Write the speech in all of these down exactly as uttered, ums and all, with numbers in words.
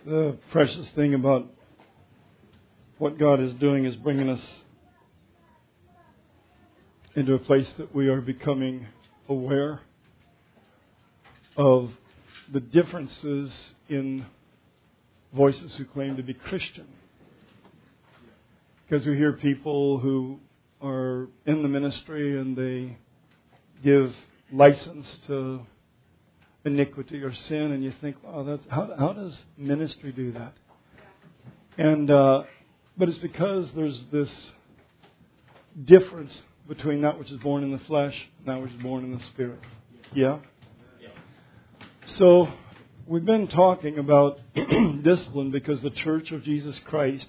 The precious thing about what God is doing is bringing us into a place that we are becoming aware of the differences in voices who claim to be Christian. Because we hear people who are in the ministry and they give license to iniquity or sin, and you think, wow, that's, how, how does ministry do that? And uh, but it's because there's this difference between that which is born in the flesh and that which is born in the Spirit. Yeah? So we've been talking about discipline because the Church of Jesus Christ,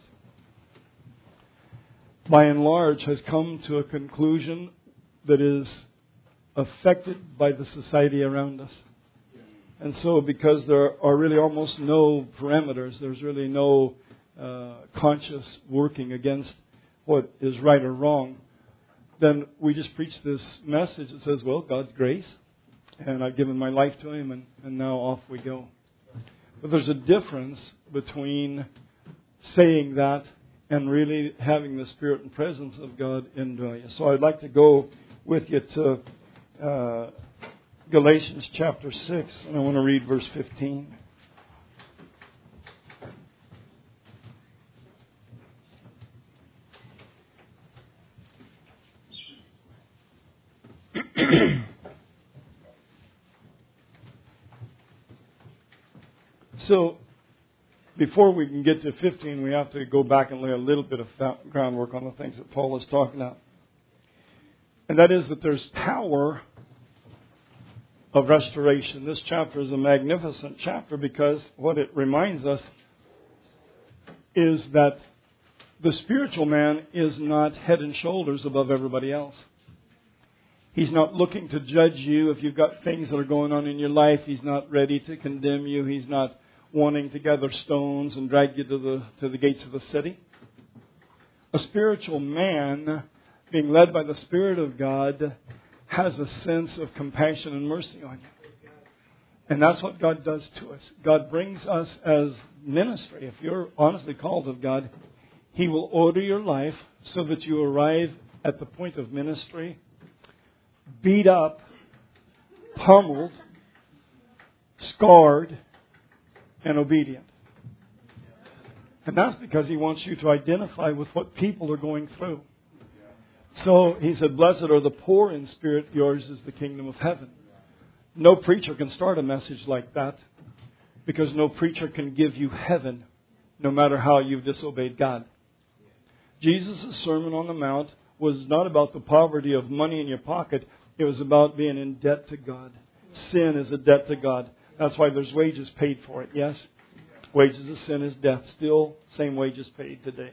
by and large, has come to a conclusion that is affected by the society around us. And so because there are really almost no parameters, there's really no uh, conscious working against what is right or wrong, then we just preach this message that says, well, God's grace, and I've given my life to Him, and, and now off we go. But there's a difference between saying that and really having the Spirit and presence of God indwell you. So I'd like to go with you to uh, Galatians chapter six, and I want to read verse fifteen. So, before we can get to fifteen, we have to go back and lay a little bit of groundwork on the things that Paul is talking about. And that is that there's power of restoration. This chapter is a magnificent chapter because what it reminds us is that the spiritual man is not head and shoulders above everybody else. He's not looking to judge you if you've got things that are going on in your life. He's not ready to condemn you. He's not wanting to gather stones and drag you to the to the gates of the city. A spiritual man, being led by the Spirit of God, has a sense of compassion and mercy on you. And that's what God does to us. God brings us as ministry. If you're honestly called of God, He will order your life so that you arrive at the point of ministry beat up, pummeled, scarred, and obedient. And that's because He wants you to identify with what people are going through. So He said, blessed are the poor in spirit, yours is the kingdom of heaven. No preacher can start a message like that because no preacher can give you heaven no matter how you've disobeyed God. Jesus' Sermon on the Mount was not about the poverty of money in your pocket. It was about being in debt to God. Sin is a debt to God. That's why there's wages paid for it, yes? Wages of sin is death. Still, same wages paid today.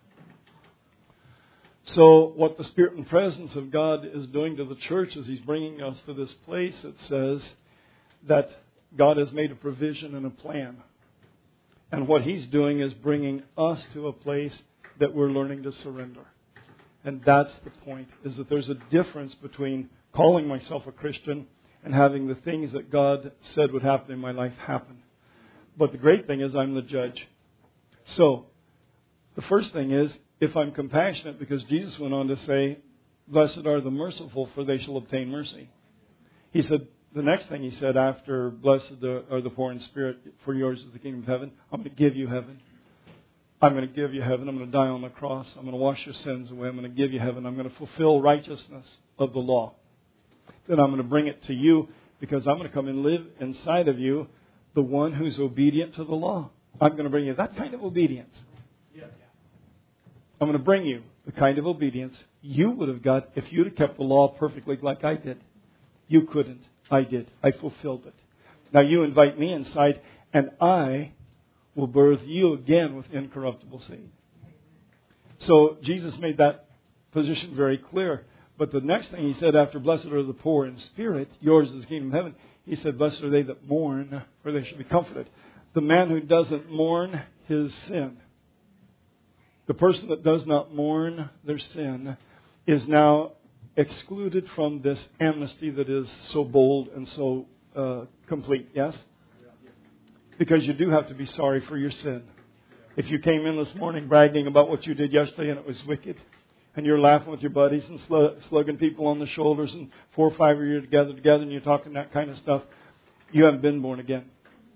So what the Spirit and presence of God is doing to the church is He's bringing us to this place that says that God has made a provision and a plan. And what He's doing is bringing us to a place that we're learning to surrender. And that's the point, is that there's a difference between calling myself a Christian and having the things that God said would happen in my life happen. But the great thing is I'm the judge. So, the first thing is, if I'm compassionate, because Jesus went on to say, blessed are the merciful, for they shall obtain mercy. He said, the next thing He said after, blessed are the poor in spirit, for yours is the kingdom of heaven, I'm going to give you heaven. I'm going to give you heaven. I'm going to die on the cross. I'm going to wash your sins away. I'm going to give you heaven. I'm going to fulfill righteousness of the law. Then I'm going to bring it to you because I'm going to come and live inside of you, the one who's obedient to the law. I'm going to bring you that kind of obedience. I'm going to bring you the kind of obedience you would have got if you'd have kept the law perfectly like I did. You couldn't. I did. I fulfilled it. Now you invite me inside and I will birth you again with incorruptible seed. So Jesus made that position very clear. But the next thing He said after, blessed are the poor in spirit, yours is the kingdom of heaven, He said, blessed are they that mourn, for they shall be comforted. The man who doesn't mourn his sin, the person that does not mourn their sin, is now excluded from this amnesty that is so bold and so uh, complete. Yes? Because you do have to be sorry for your sin. If you came in this morning bragging about what you did yesterday and it was wicked, and you're laughing with your buddies and slugging people on the shoulders, and four or five of you are together together and you're talking that kind of stuff, you haven't been born again.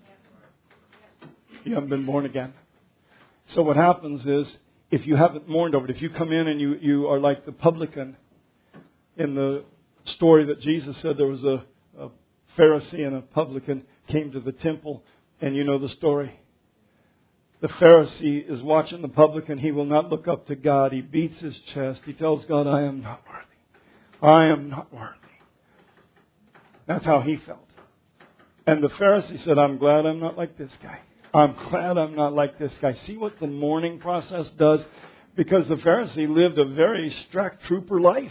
You haven't been born again. So what happens is, if you haven't mourned over it, if you come in and you, you are like the publican in the story that Jesus said, there was a, a Pharisee and a publican came to the temple, and you know the story. The Pharisee is watching the publican. He will not look up to God. He beats his chest. He tells God, I am not worthy. I am not worthy. That's how he felt. And the Pharisee said, I'm glad I'm not like this guy. I'm glad I'm not like this guy. See what the mourning process does? Because the Pharisee lived a very strict trooper life.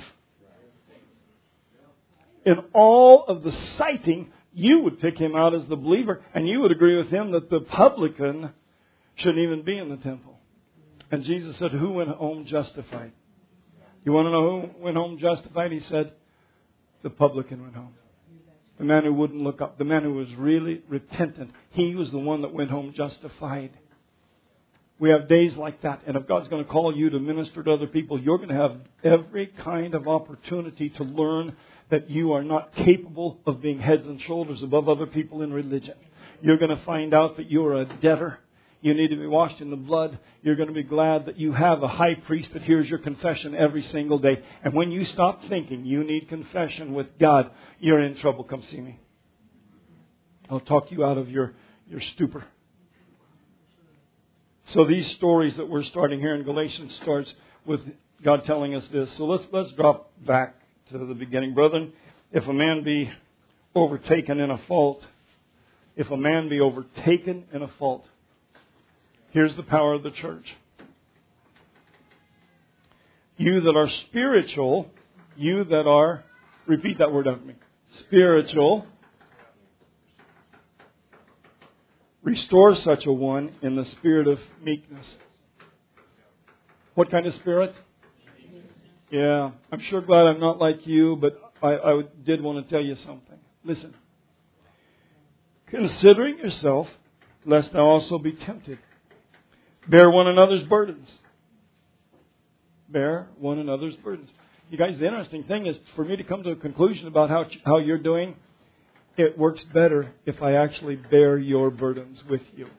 In all of the citing, you would pick him out as the believer, and you would agree with him that the publican shouldn't even be in the temple. And Jesus said, who went home justified? You want to know who went home justified? He said, the publican went home. The man who wouldn't look up. The man who was really repentant. He was the one that went home justified. We have days like that. And if God's going to call you to minister to other people, you're going to have every kind of opportunity to learn that you are not capable of being heads and shoulders above other people in religion. You're going to find out that you're a debtor. You need to be washed in the blood. You're going to be glad that you have a high priest that hears your confession every single day. And when you stop thinking you need confession with God, you're in trouble. Come see me. I'll talk you out of your, your stupor. So these stories that we're starting here in Galatians starts with God telling us this. So let's let's drop back to the beginning. Brethren, if a man be overtaken in a fault, if a man be overtaken in a fault, here's the power of the church. You that are spiritual, you that are, repeat that word after me, spiritual, restore such a one in the spirit of meekness. What kind of spirit? Yeah, I'm sure glad I'm not like you, but I, I did want to tell you something. Listen. Considering yourself, lest thou also be tempted. Bear one another's burdens. Bear one another's burdens. You guys, the interesting thing is, for me to come to a conclusion about how how you're doing, it works better if I actually bear your burdens with you.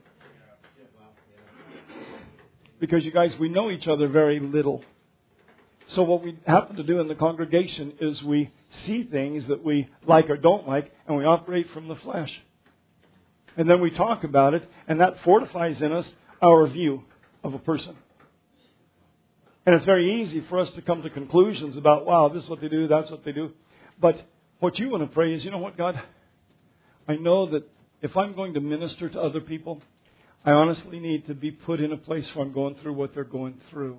Because you guys, we know each other very little. So what we happen to do in the congregation is we see things that we like or don't like, and we operate from the flesh. And then we talk about it, and that fortifies in us our view of a person. And it's very easy for us to come to conclusions about, wow, this is what they do, that's what they do. But what you want to pray is, you know what, God? I know that if I'm going to minister to other people, I honestly need to be put in a place where I'm going through what they're going through.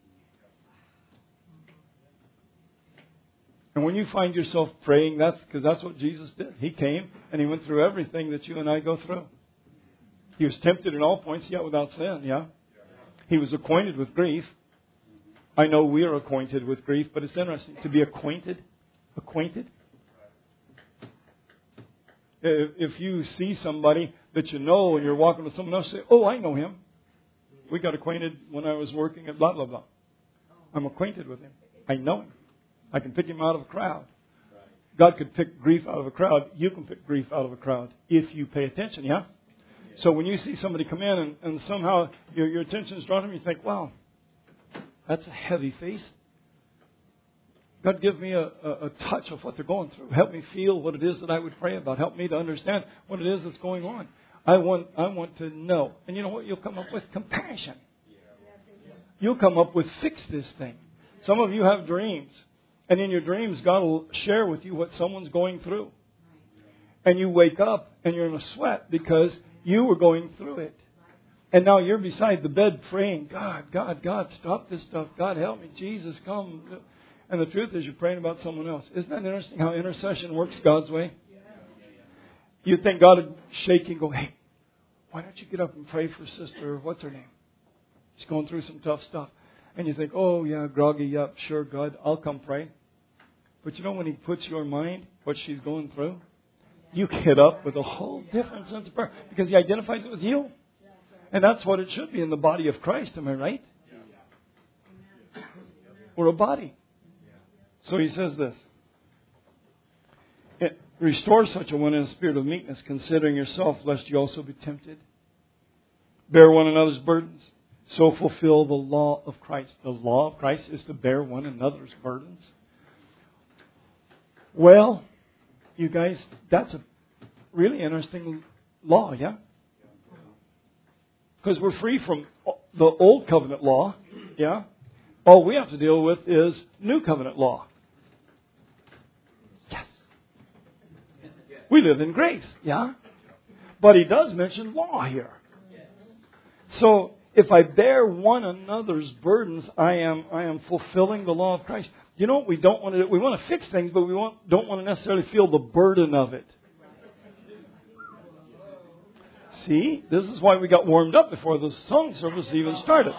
And when you find yourself praying, that's because that's what Jesus did. He came and He went through everything that you and I go through. He was tempted in all points, yet without sin, yeah? He was acquainted with grief. I know we are acquainted with grief, but it's interesting to be acquainted. Acquainted. If you see somebody that you know and you're walking with someone else, say, oh, I know him. We got acquainted when I was working at blah, blah, blah. I'm acquainted with him. I know him. I can pick him out of a crowd. God could pick grief out of a crowd. You can pick grief out of a crowd if you pay attention, yeah? So when you see somebody come in and, and somehow your, your attention is drawn to them, you think, wow, that's a heavy face. God, give me a, a, a touch of what they're going through. Help me feel what it is that I would pray about. Help me to understand what it is that's going on. I want, I want to know. And you know what? You'll come up with compassion. You'll come up with fix this thing. Some of you have dreams. And in your dreams, God will share with you what someone's going through. And you wake up and you're in a sweat because you were going through it. And now you're beside the bed praying, God, God, God, stop this stuff. God, help me. Jesus, come. And the truth is you're praying about someone else. Isn't that interesting how intercession works God's way? You think God would shake you and go, hey, why don't you get up and pray for sister, what's her name? She's going through some tough stuff. And you think, oh, yeah, groggy, yep, sure, God, I'll come pray. But you know when He puts your mind, what she's going through, you get up with a whole different sense of prayer because He identifies it with you. And that's what it should be in the body of Christ. Am I right? We're a body. So He says this. It, Restore such a one in a spirit of meekness, considering yourself, lest you also be tempted. Bear one another's burdens. So fulfill the law of Christ. The law of Christ is to bear one another's burdens. Well, you guys, that's a really interesting law, yeah? Because we're free from the old covenant law, yeah? All we have to deal with is new covenant law. Yes. We live in grace, yeah? But He does mention law here. So, if I bear one another's burdens, I am I am fulfilling the law of Christ. You know what we don't want to do? We want to fix things, but we want, don't want to necessarily feel the burden of it. See? This is why we got warmed up before the song service even started.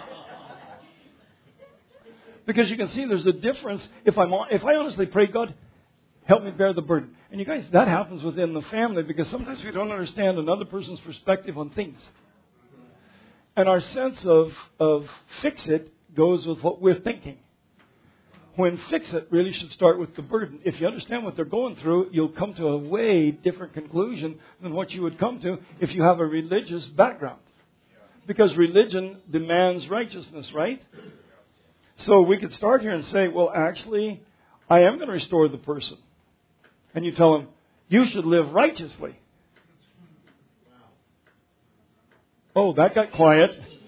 Because you can see there's a difference. If I'm if I honestly pray, God, help me bear the burden. And you guys, that happens within the family because sometimes we don't understand another person's perspective on things. And our sense of, of fix it goes with what we're thinking. When fix it really should start with the burden. If you understand what they're going through, you'll come to a way different conclusion than what you would come to if you have a religious background. Because religion demands righteousness, right? So we could start here and say, well, actually, I am going to restore the person. And you tell them, you should live righteously. Oh, that got quiet.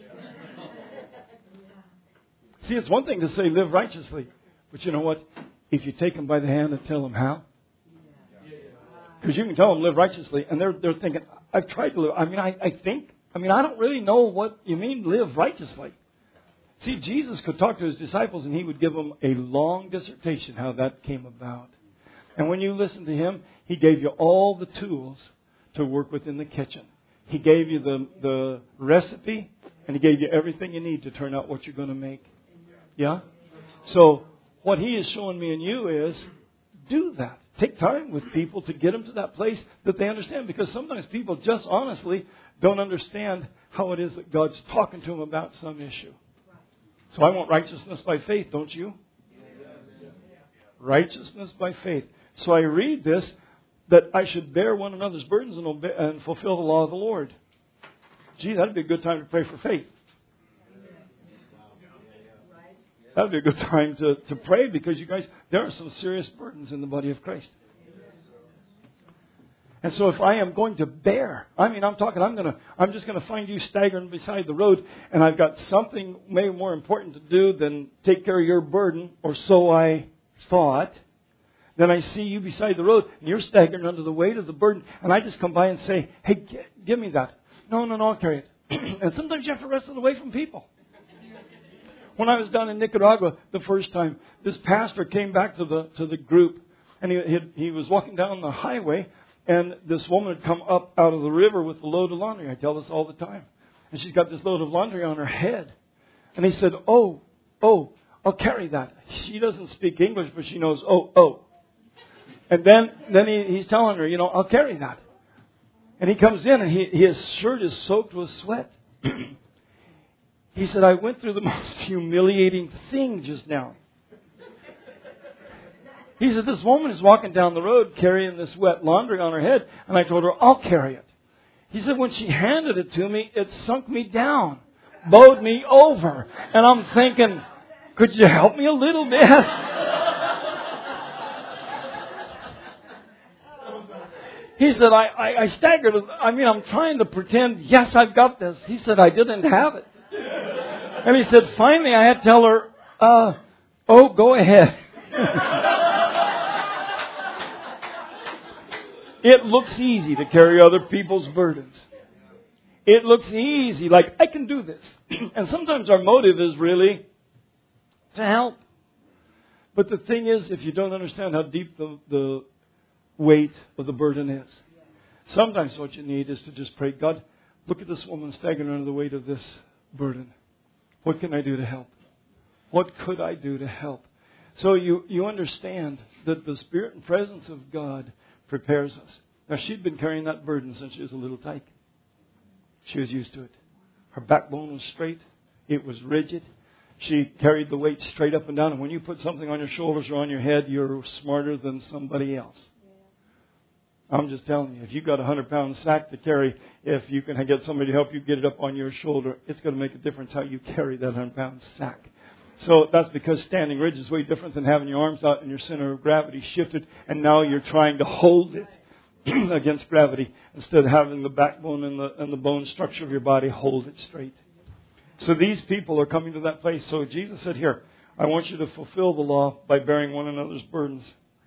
See, it's one thing to say live righteously. But you know what? If you take them by the hand and tell them how. Because you can tell them live righteously. And they're they're thinking, I've tried to live. I mean, I, I think. I mean, I don't really know what you mean live righteously. See, Jesus could talk to His disciples and He would give them a long dissertation how that came about. And when you listen to Him, He gave you all the tools to work within the kitchen. He gave you the, the recipe, and He gave you everything you need to turn out what you're going to make. Yeah? So, what He is showing me and you is, do that. Take time with people to get them to that place that they understand. Because sometimes people just honestly don't understand how it is that God's talking to them about some issue. So I want righteousness by faith, don't you? Righteousness by faith. So I read this, that I should bear one another's burdens and, obey, and fulfill the law of the Lord. Gee, that'd be a good time to pray for faith. That'd be a good time to, to pray because you guys, there are some serious burdens in the body of Christ. And so if I am going to bear, I mean, I'm talking, I'm going to, I'm just going to find you staggering beside the road and I've got something maybe more important to do than take care of your burden, or so I thought. Then I see you beside the road and you're staggering under the weight of the burden. And I just come by and say, hey, g- give me that. No, no, no, I'll carry it. And sometimes you have to wrestle away from people. When I was down in Nicaragua the first time, this pastor came back to the to the group. And he, he, he was walking down the highway. And this woman had come up out of the river with a load of laundry. I tell this all the time. And she's got this load of laundry on her head. And he said, oh, oh, I'll carry that. She doesn't speak English, but she knows, oh, oh. And then, then he, he's telling her, you know, I'll carry that. And he comes in and he, his shirt is soaked with sweat. He said, I went through the most humiliating thing just now. He said, this woman is walking down the road carrying this wet laundry on her head. And I told her, I'll carry it. He said, when she handed it to me, it sunk me down, bowed me over. And I'm thinking, could you help me a little bit? He said, I, I, I staggered. I mean, I'm trying to pretend, yes, I've got this. He said, I didn't have it. And he said, finally, I had to tell her, uh, oh, go ahead. It looks easy to carry other people's burdens. It looks easy, like, I can do this. And sometimes our motive is really to help. But the thing is, if you don't understand how deep the, the weight of the burden is, sometimes what you need is to just pray, God, look at this woman staggering under the weight of this burden. What can I do to help? What could I do to help? So you, you understand that the Spirit and presence of God prepares us. Now, she'd been carrying that burden since she was a little tyke. She was used to it. Her backbone was straight. It was rigid. She carried the weight straight up and down. And when you put something on your shoulders or on your head, you're smarter than somebody else. I'm just telling you, if you've got a hundred pound sack to carry, if you can get somebody to help you get it up on your shoulder, it's going to make a difference how you carry that hundred pound sack. So that's because standing rigid is way different than having your arms out and your center of gravity shifted, and now you're trying to hold it against gravity instead of having the backbone and the, and the bone structure of your body hold it straight. So these people are coming to that place. So Jesus said, here, I want you to fulfill the law by bearing one another's burdens.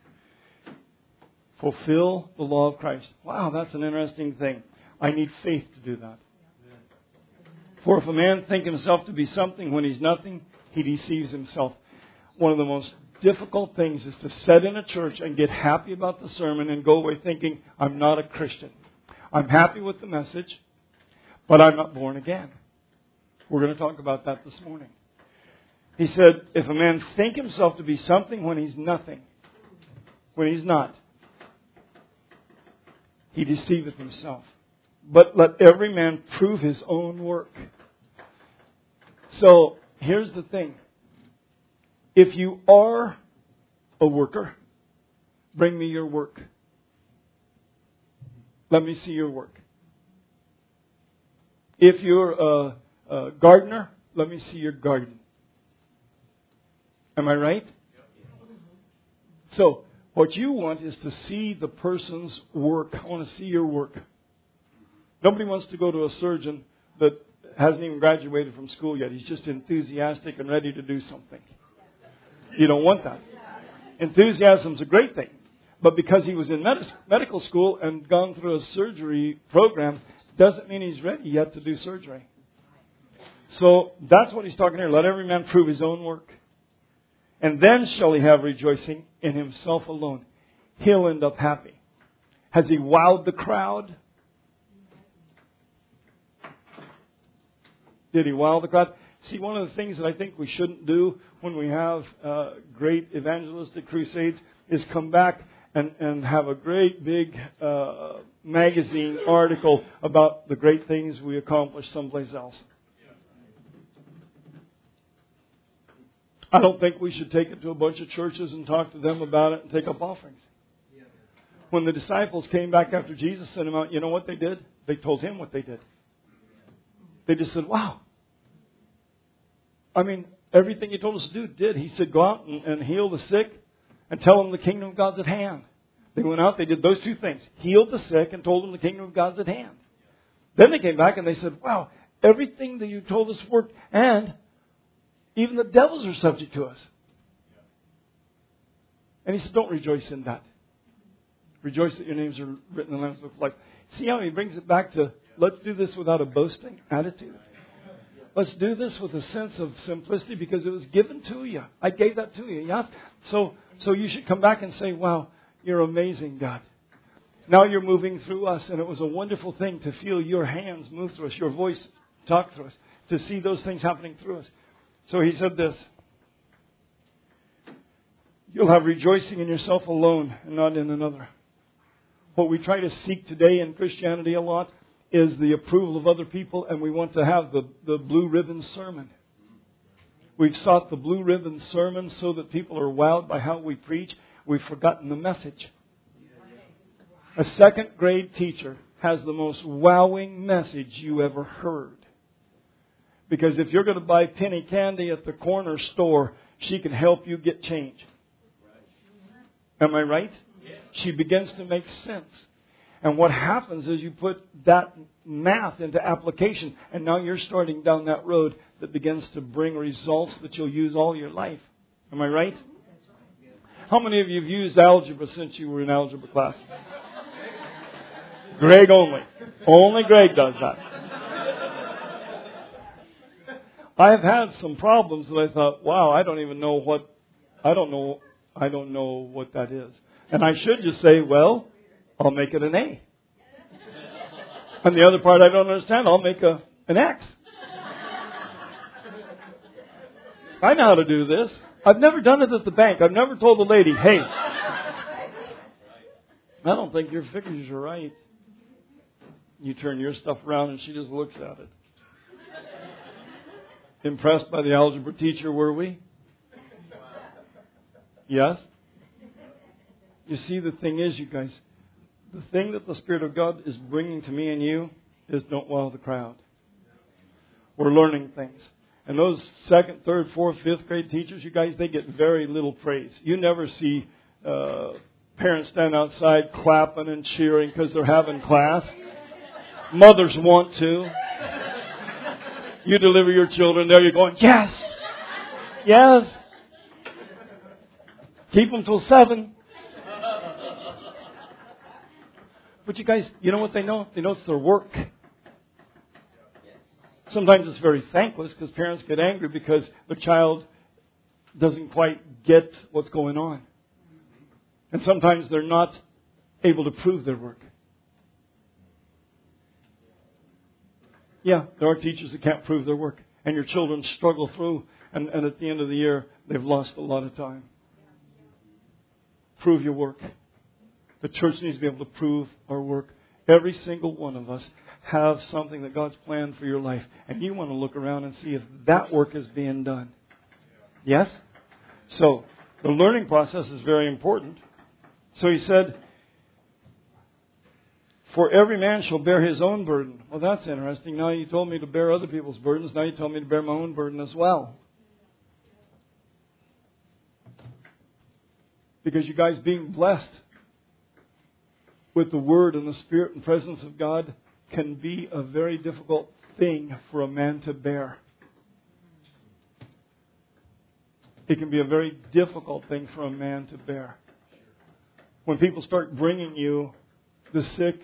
Fulfill the law of Christ. Wow, that's an interesting thing. I need faith to do that. For if a man think himself to be something when he's nothing, he deceives himself. One of the most difficult things is to sit in a church and get happy about the sermon and go away thinking, I'm not a Christian. I'm happy with the message, but I'm not born again. We're going to talk about that this morning. He said, if a man think himself to be something when he's nothing, when he's not, he deceiveth himself. But let every man prove his own work. So, here's the thing. If you are a worker, bring me your work. Let me see your work. If you're a, a gardener, let me see your garden. Am I right? So, what you want is to see the person's work. I want to see your work. Nobody wants to go to a surgeon that hasn't even graduated from school yet. He's just enthusiastic and ready to do something. You don't want that. Enthusiasm's a great thing. But because he was in med- medical school and gone through a surgery program, doesn't mean he's ready yet to do surgery. So that's what he's talking here. Let every man prove his own work. And then shall he have rejoicing in himself alone. He'll end up happy. Has he wowed the crowd? Did he wow the crowd? See, one of the things that I think we shouldn't do when we have uh, great evangelistic crusades is come back and, and have a great big uh, magazine article about the great things we accomplished someplace else. I don't think we should take it to a bunch of churches and talk to them about it and take up offerings. When the disciples came back after Jesus sent them out, you know what they did? They told him what they did. They just said, wow. I mean, everything he told us to do, did. He said, go out and, and heal the sick and tell them the kingdom of God's at hand. They went out, they did those two things. Healed the sick and told them the kingdom of God's at hand. Then they came back and they said, wow, everything that you told us worked, and even the devils are subject to us. And he said, don't rejoice in that. Rejoice that your names are written in the Lamb's Book of Life. See how he brings it back to, let's do this without a boasting attitude. Let's do this with a sense of simplicity because it was given to you. I gave that to you. Yes? So, so you should come back and say, wow, you're amazing, God. Now you're moving through us, and it was a wonderful thing to feel your hands move through us, your voice talk through us, to see those things happening through us. So he said this, you'll have rejoicing in yourself alone and not in another. What we try to seek today in Christianity a lot is the approval of other people, and we want to have the, the blue ribbon sermon. We've sought the blue ribbon sermon so that people are wowed by how we preach. We've forgotten the message. A second grade teacher has the most wowing message you ever heard. Because if you're going to buy penny candy at the corner store, she can help you get change. Am I right? She begins to make sense. And what happens is you put that math into application, and now you're starting down that road that begins to bring results that you'll use all your life. Am I right? How many of you have used algebra since you were in algebra class? Greg only. Only Greg does that. I have had some problems that I thought, wow, I don't even know what, I don't know, I don't know what that is. And I should just say, well, I'll make it an A. And the other part I don't understand, I'll make a an X. I know how to do this. I've never done it at the bank. I've never told the lady, hey, I don't think your figures are right. You turn your stuff around and she just looks at it. Impressed by the algebra teacher, were we? Yes? You see, the thing is, you guys, the thing that the Spirit of God is bringing to me and you is don't wow the crowd. We're learning things. And those second, third, fourth, fifth grade teachers, you guys, they get very little praise. You never see uh, parents stand outside clapping and cheering because they're having class. Mothers want to. You deliver your children there, you're going, yes, yes. Keep them till seven. But you guys, you know what they know? They know it's their work. Sometimes it's very thankless because parents get angry because the child doesn't quite get what's going on. And sometimes they're not able to prove their work. Yeah, there are teachers that can't prove their work. And your children struggle through. And, and at the end of the year, they've lost a lot of time. Prove your work. The church needs to be able to prove our work. Every single one of us have something that God's planned for your life. And you want to look around and see if that work is being done. Yes? So, the learning process is very important. So he said, for every man shall bear his own burden. Well, that's interesting. Now you told me to bear other people's burdens. Now you told me to bear my own burden as well. Because you guys being blessed with the Word and the Spirit and presence of God can be a very difficult thing for a man to bear. It can be a very difficult thing for a man to bear. When people start bringing you the sick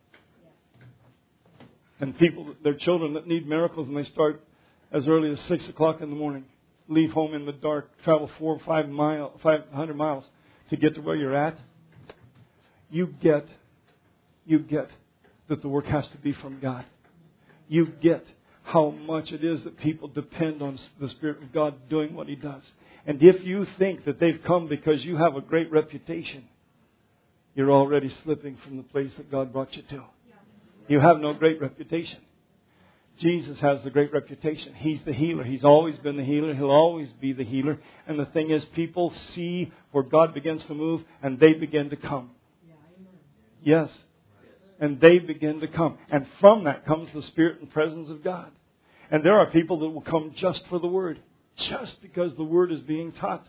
and people, their children that need miracles, and they start as early as six o'clock in the morning, leave home in the dark, travel four or five mile, five hundred miles to get to where you're at, you get, you get that the work has to be from God. You get how much it is that people depend on the Spirit of God doing what He does. And if you think that they've come because you have a great reputation, you're already slipping from the place that God brought you to. You have no great reputation. Jesus has the great reputation. He's the healer. He's always been the healer. He'll always be the healer. And the thing is, people see where God begins to move and they begin to come. Yes. And they begin to come. And from that comes the Spirit and presence of God. And there are people that will come just for the Word. Just because the Word is being taught.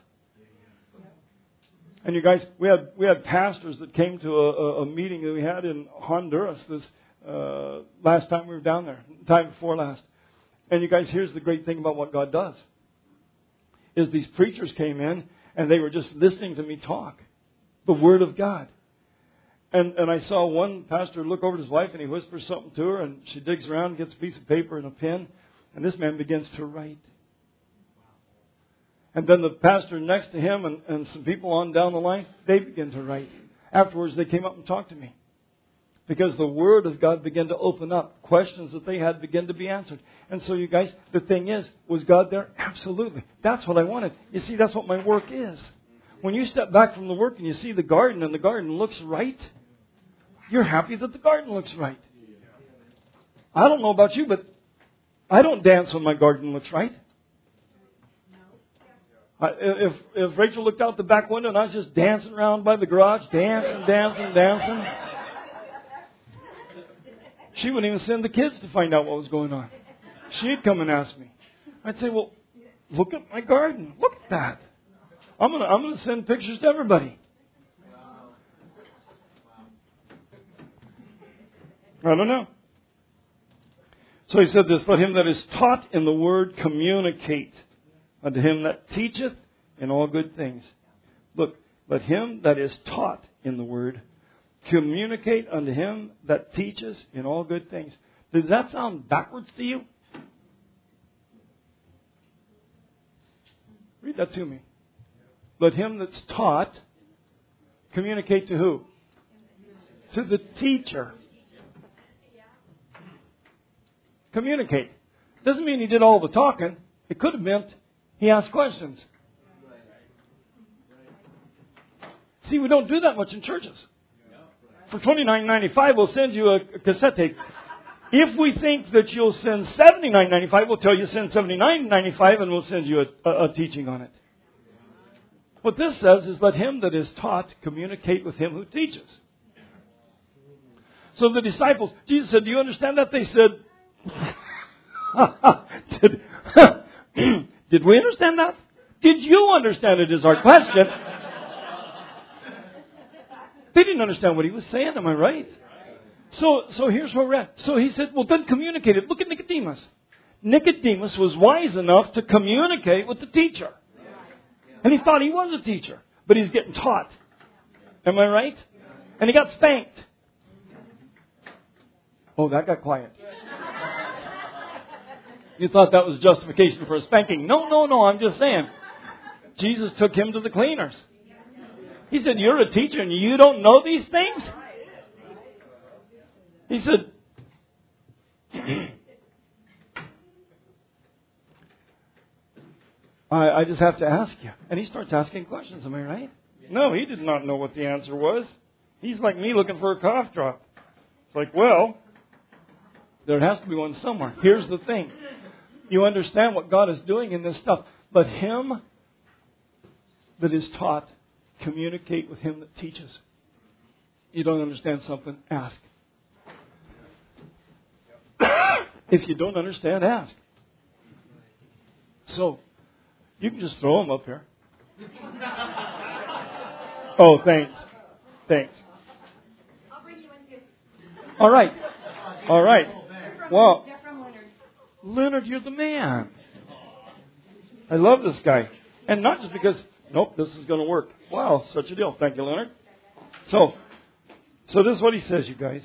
And you guys, we had we had pastors that came to a, a meeting that we had in Honduras this uh, last time we were down there, the time before last. And you guys, here's the great thing about what God does. Is these preachers came in and they were just listening to me talk. The Word of God. And and I saw one pastor look over at his wife and he whispers something to her and she digs around, gets a piece of paper and a pen, and this man begins to write. And then the pastor next to him and, and some people on down the line, they begin to write. Afterwards, they came up and talked to me. Because the Word of God began to open up. Questions that they had began to be answered. And so you guys, the thing is, was God there? Absolutely. That's what I wanted. You see, that's what my work is. When you step back from the work and you see the garden and the garden looks right, you're happy that the garden looks right. I don't know about you, but I don't dance when my garden looks right. I, if if Rachel looked out the back window and I was just dancing around by the garage, dancing, dancing, dancing, she wouldn't even send the kids to find out what was going on. She'd come and ask me. I'd say, well, look at my garden. Look at that. I'm gonna I'm gonna send pictures to everybody. I don't know. So he said this, let him that is taught in the Word communicate unto him that teacheth in all good things. Look, let him that is taught in the Word communicate unto him that teaches in all good things. Does that sound backwards to you? Read that to me. Let him that's taught communicate to who? To the teacher. Communicate. Doesn't mean he did all the talking. It could have meant he asked questions. See, we don't do that much in churches. for twenty-nine ninety-five, we'll send you a cassette tape. If we think that you'll send seventy-nine ninety-five, we'll tell you send seventy-nine ninety-five and we'll send you a, a, a teaching on it. What this says is let him that is taught communicate with him who teaches. So the disciples, Jesus said, do you understand that? They said, did, did we understand that? Did you understand it is our question. They didn't understand what he was saying, am I right? So, so here's where we're at. So he said, well, then communicate it. Look at Nicodemus. Nicodemus was wise enough to communicate with the teacher. And he thought he was a teacher, but he's getting taught. Am I right? And he got spanked. Oh, that got quiet. You thought that was justification for a spanking. No, no, no, I'm just saying. Jesus took him to the cleaners. He said, you're a teacher and you don't know these things? He said, I, I just have to ask you. And he starts asking questions, am I right? No, he did not know what the answer was. He's like me looking for a cough drop. It's like, well, there has to be one somewhere. Here's the thing. You understand what God is doing in this stuff. But him that is taught, communicate with him that teaches. You don't understand something, ask. If you don't understand, ask. So, you can just throw them up here. Oh, thanks. Thanks. I'll bring you in too. All right. All right. Well, They're from Leonard. Leonard, you're the man. I love this guy. And not just because, nope, this is going to work. Wow, such a deal. Thank you, Leonard. So, so this is what he says, you guys.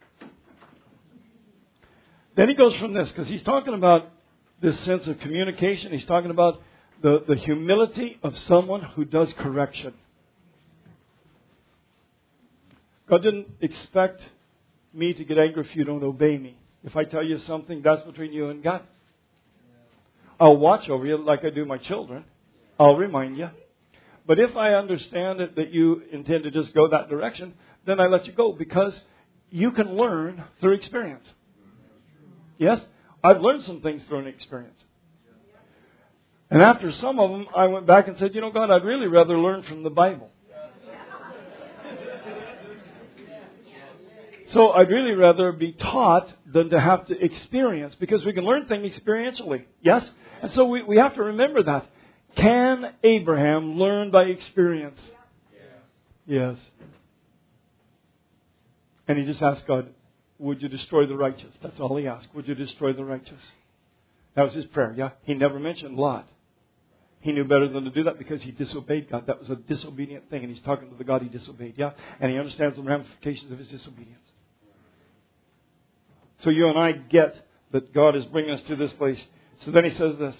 Then he goes from this, because he's talking about this sense of communication. He's talking about the, the humility of someone who does correction. God didn't expect me to get angry if you don't obey me. If I tell you something, that's between you and God. I'll watch over you like I do my children. I'll remind you. But if I understand it, that you intend to just go that direction, then I let you go, because you can learn through experience. Yes? I've learned some things through an experience. And after some of them, I went back and said, you know, God, I'd really rather learn from the Bible. So I'd really rather be taught than to have to experience, because we can learn things experientially. Yes? And so we, we have to remember that. Can Abraham learn by experience? Yes. And he just asked God, would you destroy the righteous? That's all he asked. Would you destroy the righteous? That was his prayer, yeah? He never mentioned Lot. He knew better than to do that because he disobeyed God. That was a disobedient thing. And he's talking to the God he disobeyed, yeah? And he understands the ramifications of his disobedience. So you and I get that God is bringing us to this place. So then he says this.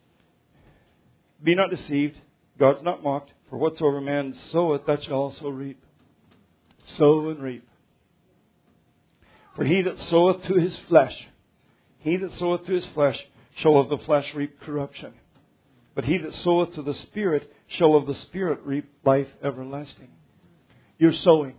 Be not deceived. God's not mocked. For whatsoever man soweth, that shall also reap. Sow and reap. For he that soweth to his flesh, he that soweth to his flesh, shall of the flesh reap corruption. But he that soweth to the Spirit, shall of the Spirit reap life everlasting. You're sowing.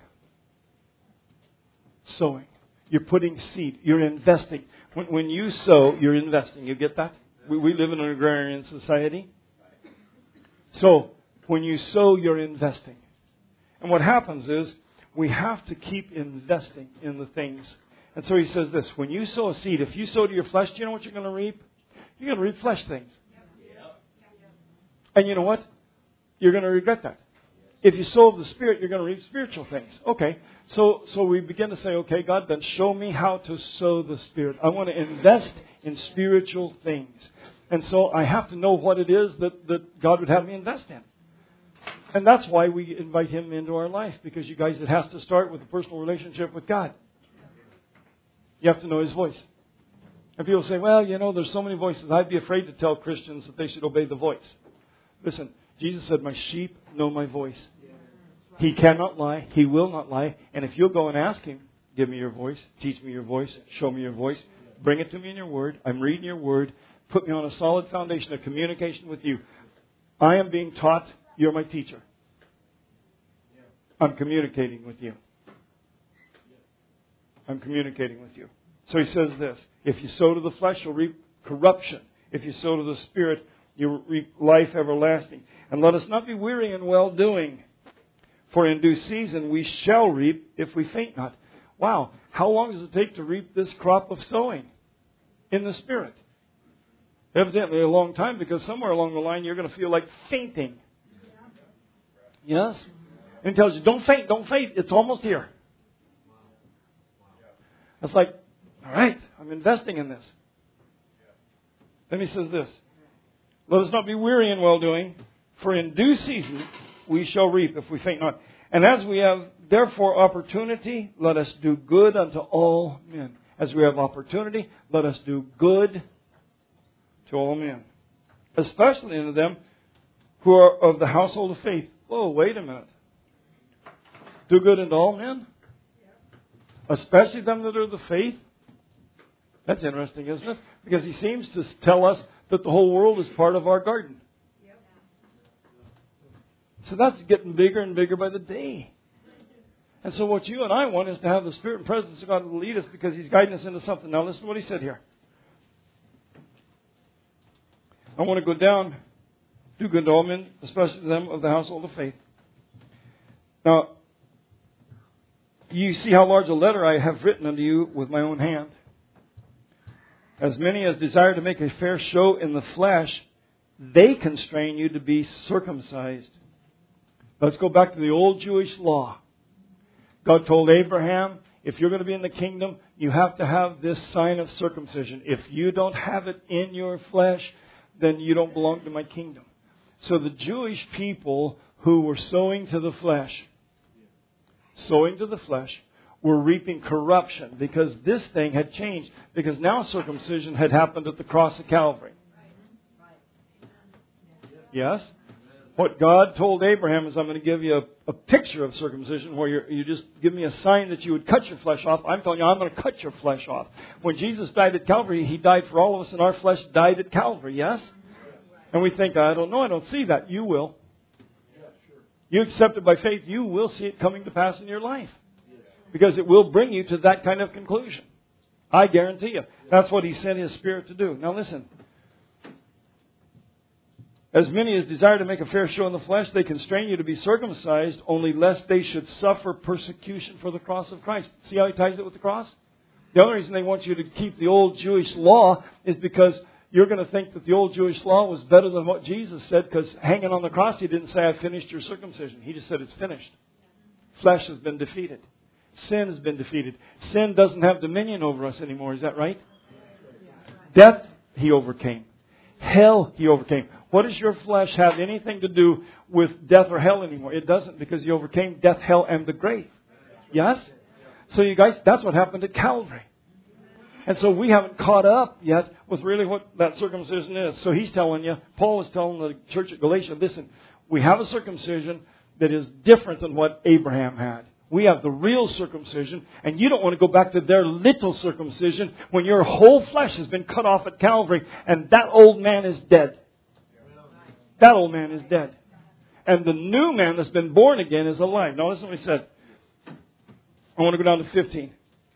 Sowing. You're putting seed. You're investing. When, when you sow, you're investing. You get that? We, we live in an agrarian society. So, when you sow, you're investing. And what happens is, we have to keep investing in the things. And so he says this, when you sow a seed, if you sow to your flesh, do you know what you're going to reap? You're going to reap flesh things. And you know what? You're going to regret that. If you sow of the Spirit, you're going to reap spiritual things. Okay, so so we begin to say, okay, God, then show me how to sow the Spirit. I want to invest in spiritual things. And so I have to know what it is that, that God would have me invest in. And that's why we invite Him into our life. Because you guys, it has to start with a personal relationship with God. You have to know His voice. And people say, well, you know, there's so many voices. I'd be afraid to tell Christians that they should obey the voice. Listen, Jesus said, my sheep know my voice. He cannot lie. He will not lie. And if you'll go and ask Him, give me your voice, teach me your voice, show me your voice, bring it to me in your word. I'm reading your word. Put me on a solid foundation of communication with you. I am being taught. You're my teacher. I'm communicating with you. I'm communicating with you. So he says this, if you sow to the flesh, you'll reap corruption. If you sow to the Spirit, you reap life everlasting. And let us not be weary in well-doing, for in due season we shall reap if we faint not. Wow, how long does it take to reap this crop of sowing in the Spirit? Evidently a long time, because somewhere along the line you're going to feel like fainting. Yes? And it tells you, don't faint, don't faint, it's almost here. It's like, all right, I'm investing in this. Then he says this, let us not be weary in well-doing, for in due season we shall reap if we faint not. And as we have therefore opportunity, let us do good unto all men. As we have opportunity, let us do good to all men. Especially unto them who are of the household of faith. Whoa, wait a minute. Do good unto all men? Especially them that are of the faith? That's interesting, isn't it? Because he seems to tell us that the whole world is part of our garden. So that's getting bigger and bigger by the day. And so what you and I want is to have the Spirit and presence of God to lead us, because He's guiding us into something. Now listen to what He said here. I want to go down, do good to all men, especially them of the household of faith. Now, you see how large a letter I have written unto you with my own hand. As many as desire to make a fair show in the flesh, they constrain you to be circumcised. Let's go back to the old Jewish law. God told Abraham, if you're going to be in the kingdom, you have to have this sign of circumcision. If you don't have it in your flesh, then you don't belong to my kingdom. So the Jewish people who were sowing to the flesh, sowing to the flesh, were reaping corruption, because this thing had changed. Because now circumcision had happened at the cross of Calvary. Yes? What God told Abraham is, I'm going to give you a, a picture of circumcision where you're, you just give me a sign that you would cut your flesh off. I'm telling you, I'm going to cut your flesh off. When Jesus died at Calvary, He died for all of us, and our flesh died at Calvary. Yes? And we think, I don't know, I don't see that. You will. You accept it by faith, you will see it coming to pass in your life. Because it will bring you to that kind of conclusion. I guarantee you. That's what He sent His Spirit to do. Now listen. As many as desire to make a fair show in the flesh, they constrain you to be circumcised, only lest they should suffer persecution for the cross of Christ. See how he ties it with the cross? The only reason they want you to keep the old Jewish law is because you're going to think that the old Jewish law was better than what Jesus said, because hanging on the cross, He didn't say, I finished your circumcision. He just said, it's finished. Flesh has been defeated. Sin has been defeated. Sin doesn't have dominion over us anymore. Is that right? Death, He overcame. Hell, He overcame. What does your flesh have anything to do with death or hell anymore? It doesn't, because He overcame death, hell, and the grave. Yes? So you guys, that's what happened at Calvary. And so we haven't caught up yet with really what that circumcision is. So he's telling you, Paul is telling the church at Galatia, listen, we have a circumcision that is different than what Abraham had. We have the real circumcision, and you don't want to go back to their little circumcision when your whole flesh has been cut off at Calvary, and that old man is dead. That old man is dead. And the new man that's been born again is alive. Now listen to what he said. I want to go down to fifteen.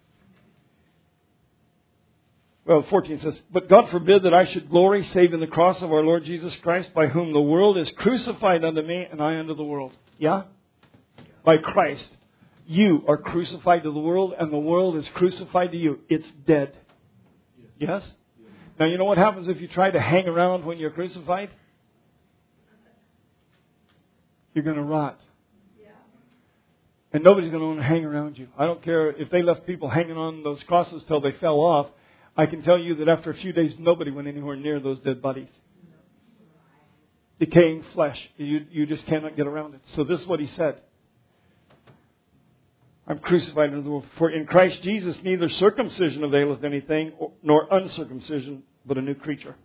Well, fourteen says, but God forbid that I should glory save in the cross of our Lord Jesus Christ, by whom the world is crucified unto me, and I unto the world. Yeah? By Christ. You are crucified to the world, and the world is crucified to you. It's dead. Yes? Now, you know what happens if you try to hang around when you're crucified? You're going to rot. And nobody's going to want to hang around you. I don't care if they left people hanging on those crosses till they fell off. I can tell you that after a few days, nobody went anywhere near those dead bodies. Decaying flesh. You, you just cannot get around it. So this is what he said. I'm crucified unto the world. For in Christ Jesus neither circumcision availeth anything, nor uncircumcision, but a new creature.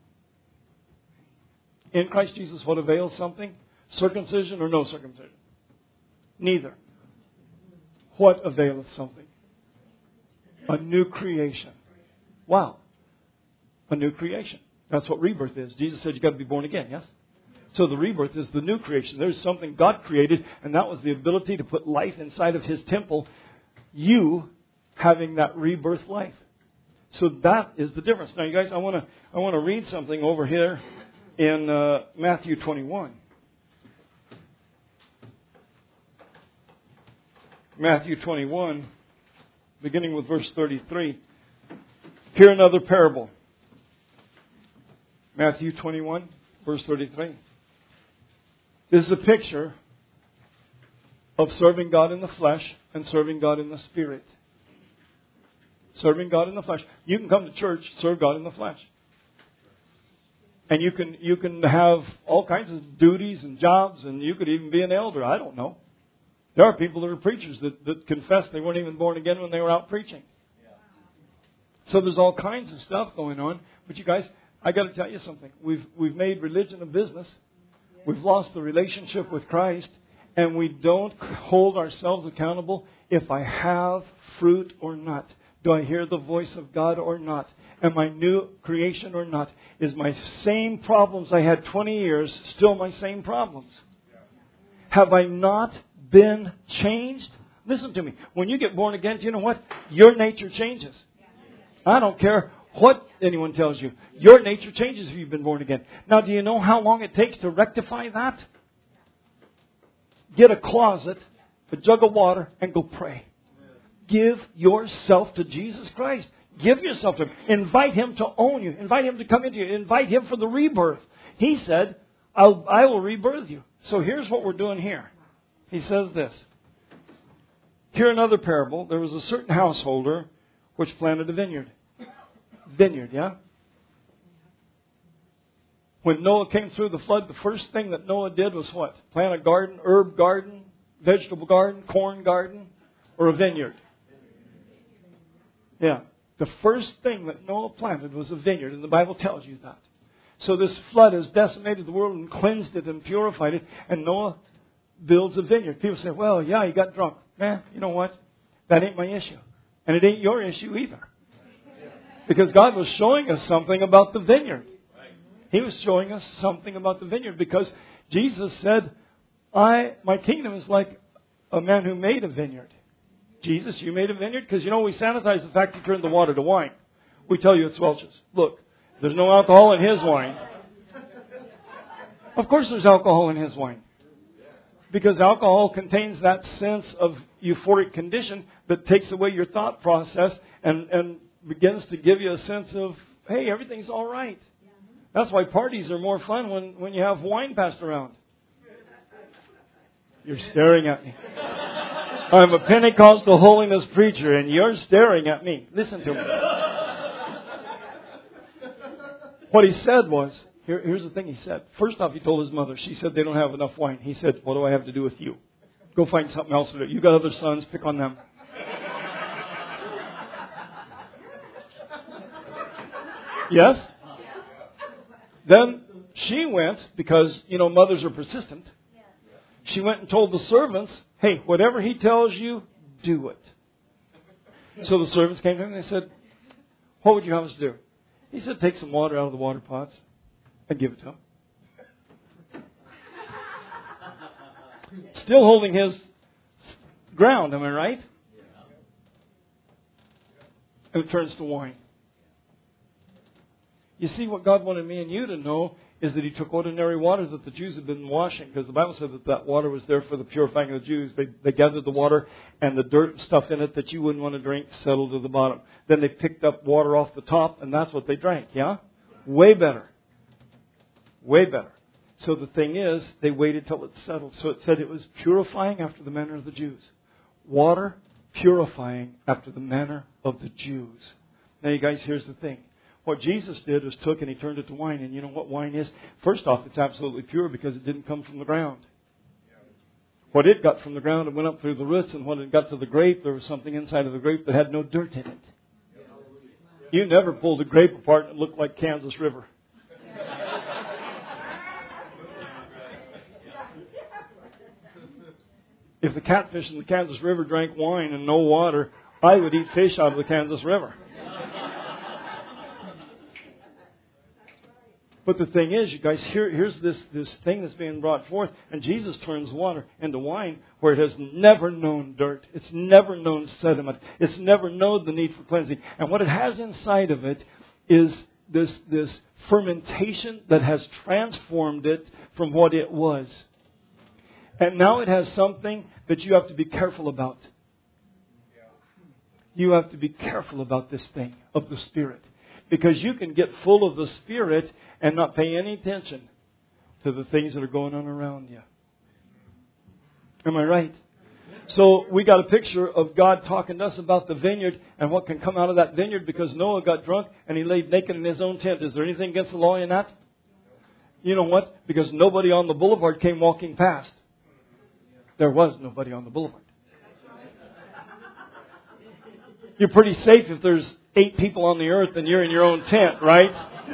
In Christ Jesus, what avails something? Circumcision or no circumcision? Neither. What availeth something? A new creation. Wow. A new creation. That's what rebirth is. Jesus said you've got to be born again, yes? So the rebirth is the new creation. There's something God created, and that was the ability to put life inside of His temple. You having that rebirth life. So that is the difference. Now, you guys, I want to I want to read something over here in uh, Matthew twenty-one. Matthew twenty-one, beginning with verse thirty-three. Hear another parable. Matthew twenty-one, verse thirty-three. This is a picture of serving God in the flesh and serving God in the spirit. Serving God in the flesh. You can come to church, serve God in the flesh. And you can you can have all kinds of duties and jobs, and you could even be an elder. I don't know. There are people that are preachers that, that confess they weren't even born again when they were out preaching. So there's all kinds of stuff going on. But you guys, I got to tell you something. We've we've made religion a business. We've lost the relationship with Christ, and we don't hold ourselves accountable if I have fruit or not. Do I hear the voice of God or not? Am I new creation or not? Is my same problems I had twenty years still my same problems? Have I not been changed? Listen to me. When you get born again, do you know what? Your nature changes. I don't care what anyone tells you. Your nature changes if you've been born again. Now, do you know how long it takes to rectify that? Get a closet, a jug of water, and go pray. Give yourself to Jesus Christ. Give yourself to Him. Invite Him to own you. Invite Him to come into you. Invite Him for the rebirth. He said, I'll, I will rebirth you. So here's what we're doing here. He says this. Hear another parable. There was a certain householder which planted a vineyard. Vineyard, yeah? When Noah came through the flood, the first thing that Noah did was what? Plant a garden, herb garden, vegetable garden, corn garden, or a vineyard? Yeah. The first thing that Noah planted was a vineyard, and the Bible tells you that. So this flood has decimated the world and cleansed it and purified it, and Noah builds a vineyard. People say, well, yeah, he got drunk. Man, you know what? That ain't my issue. And it ain't your issue either. Because God was showing us something about the vineyard. He was showing us something about the vineyard because Jesus said, I, my kingdom is like a man who made a vineyard. Jesus, you made a vineyard? Because, you know, we sanitize the fact you turned the water to wine. We tell you it's Welch's. Look, there's no alcohol in his wine. Of course there's alcohol in his wine. Because alcohol contains that sense of euphoric condition that takes away your thought process and, and begins to give you a sense of, hey, everything's all right. That's why parties are more fun when, when you have wine passed around. You're staring at me. I'm a Pentecostal holiness preacher and you're staring at me. Listen to me. What he said was, here, here's the thing he said. First off, he told his mother. She said they don't have enough wine. He said, what do I have to do with you? Go find something else to do. You got other sons, pick on them. Yes? Then she went, because, you know, mothers are persistent. She went and told the servants, hey, whatever he tells you, do it. So the servants came to him and they said, what would you have us do? He said, take some water out of the water pots and give it to him. Still holding his ground, am I right? And it turns to wine. You see, what God wanted me and you to know is that He took ordinary water that the Jews had been washing, because the Bible said that that water was there for the purifying of the Jews. They, they gathered the water and the dirt and stuff in it that you wouldn't want to drink settled to the bottom. Then they picked up water off the top, and that's what they drank, yeah? Way better. Way better. So the thing is, they waited till it settled. So it said it was purifying after the manner of the Jews. Water purifying after the manner of the Jews. Now, you guys, here's the thing. What Jesus did was took and He turned it to wine. And you know what wine is? First off, it's absolutely pure because it didn't come from the ground. What it got from the ground, it went up through the roots. And when it got to the grape, there was something inside of the grape that had no dirt in it. You never pulled a grape apart and it looked like Kansas River. If the catfish in the Kansas River drank wine and no water, I would eat fish out of the Kansas River. But the thing is, you guys, here, here's this, this thing that's being brought forth, and Jesus turns water into wine where it has never known dirt. It's never known sediment. It's never known the need for cleansing. And what it has inside of it is this, this fermentation that has transformed it from what it was. And now it has something that you have to be careful about. You have to be careful about this thing of the Spirit. Because you can get full of the Spirit and not pay any attention to the things that are going on around you. Am I right? So we got a picture of God talking to us about the vineyard and what can come out of that vineyard because Noah got drunk and he laid naked in his own tent. Is there anything against the law in that? You know what? Because nobody on the boulevard came walking past. There was nobody on the boulevard. You're pretty safe if there's eight people on the earth and you're in your own tent, right?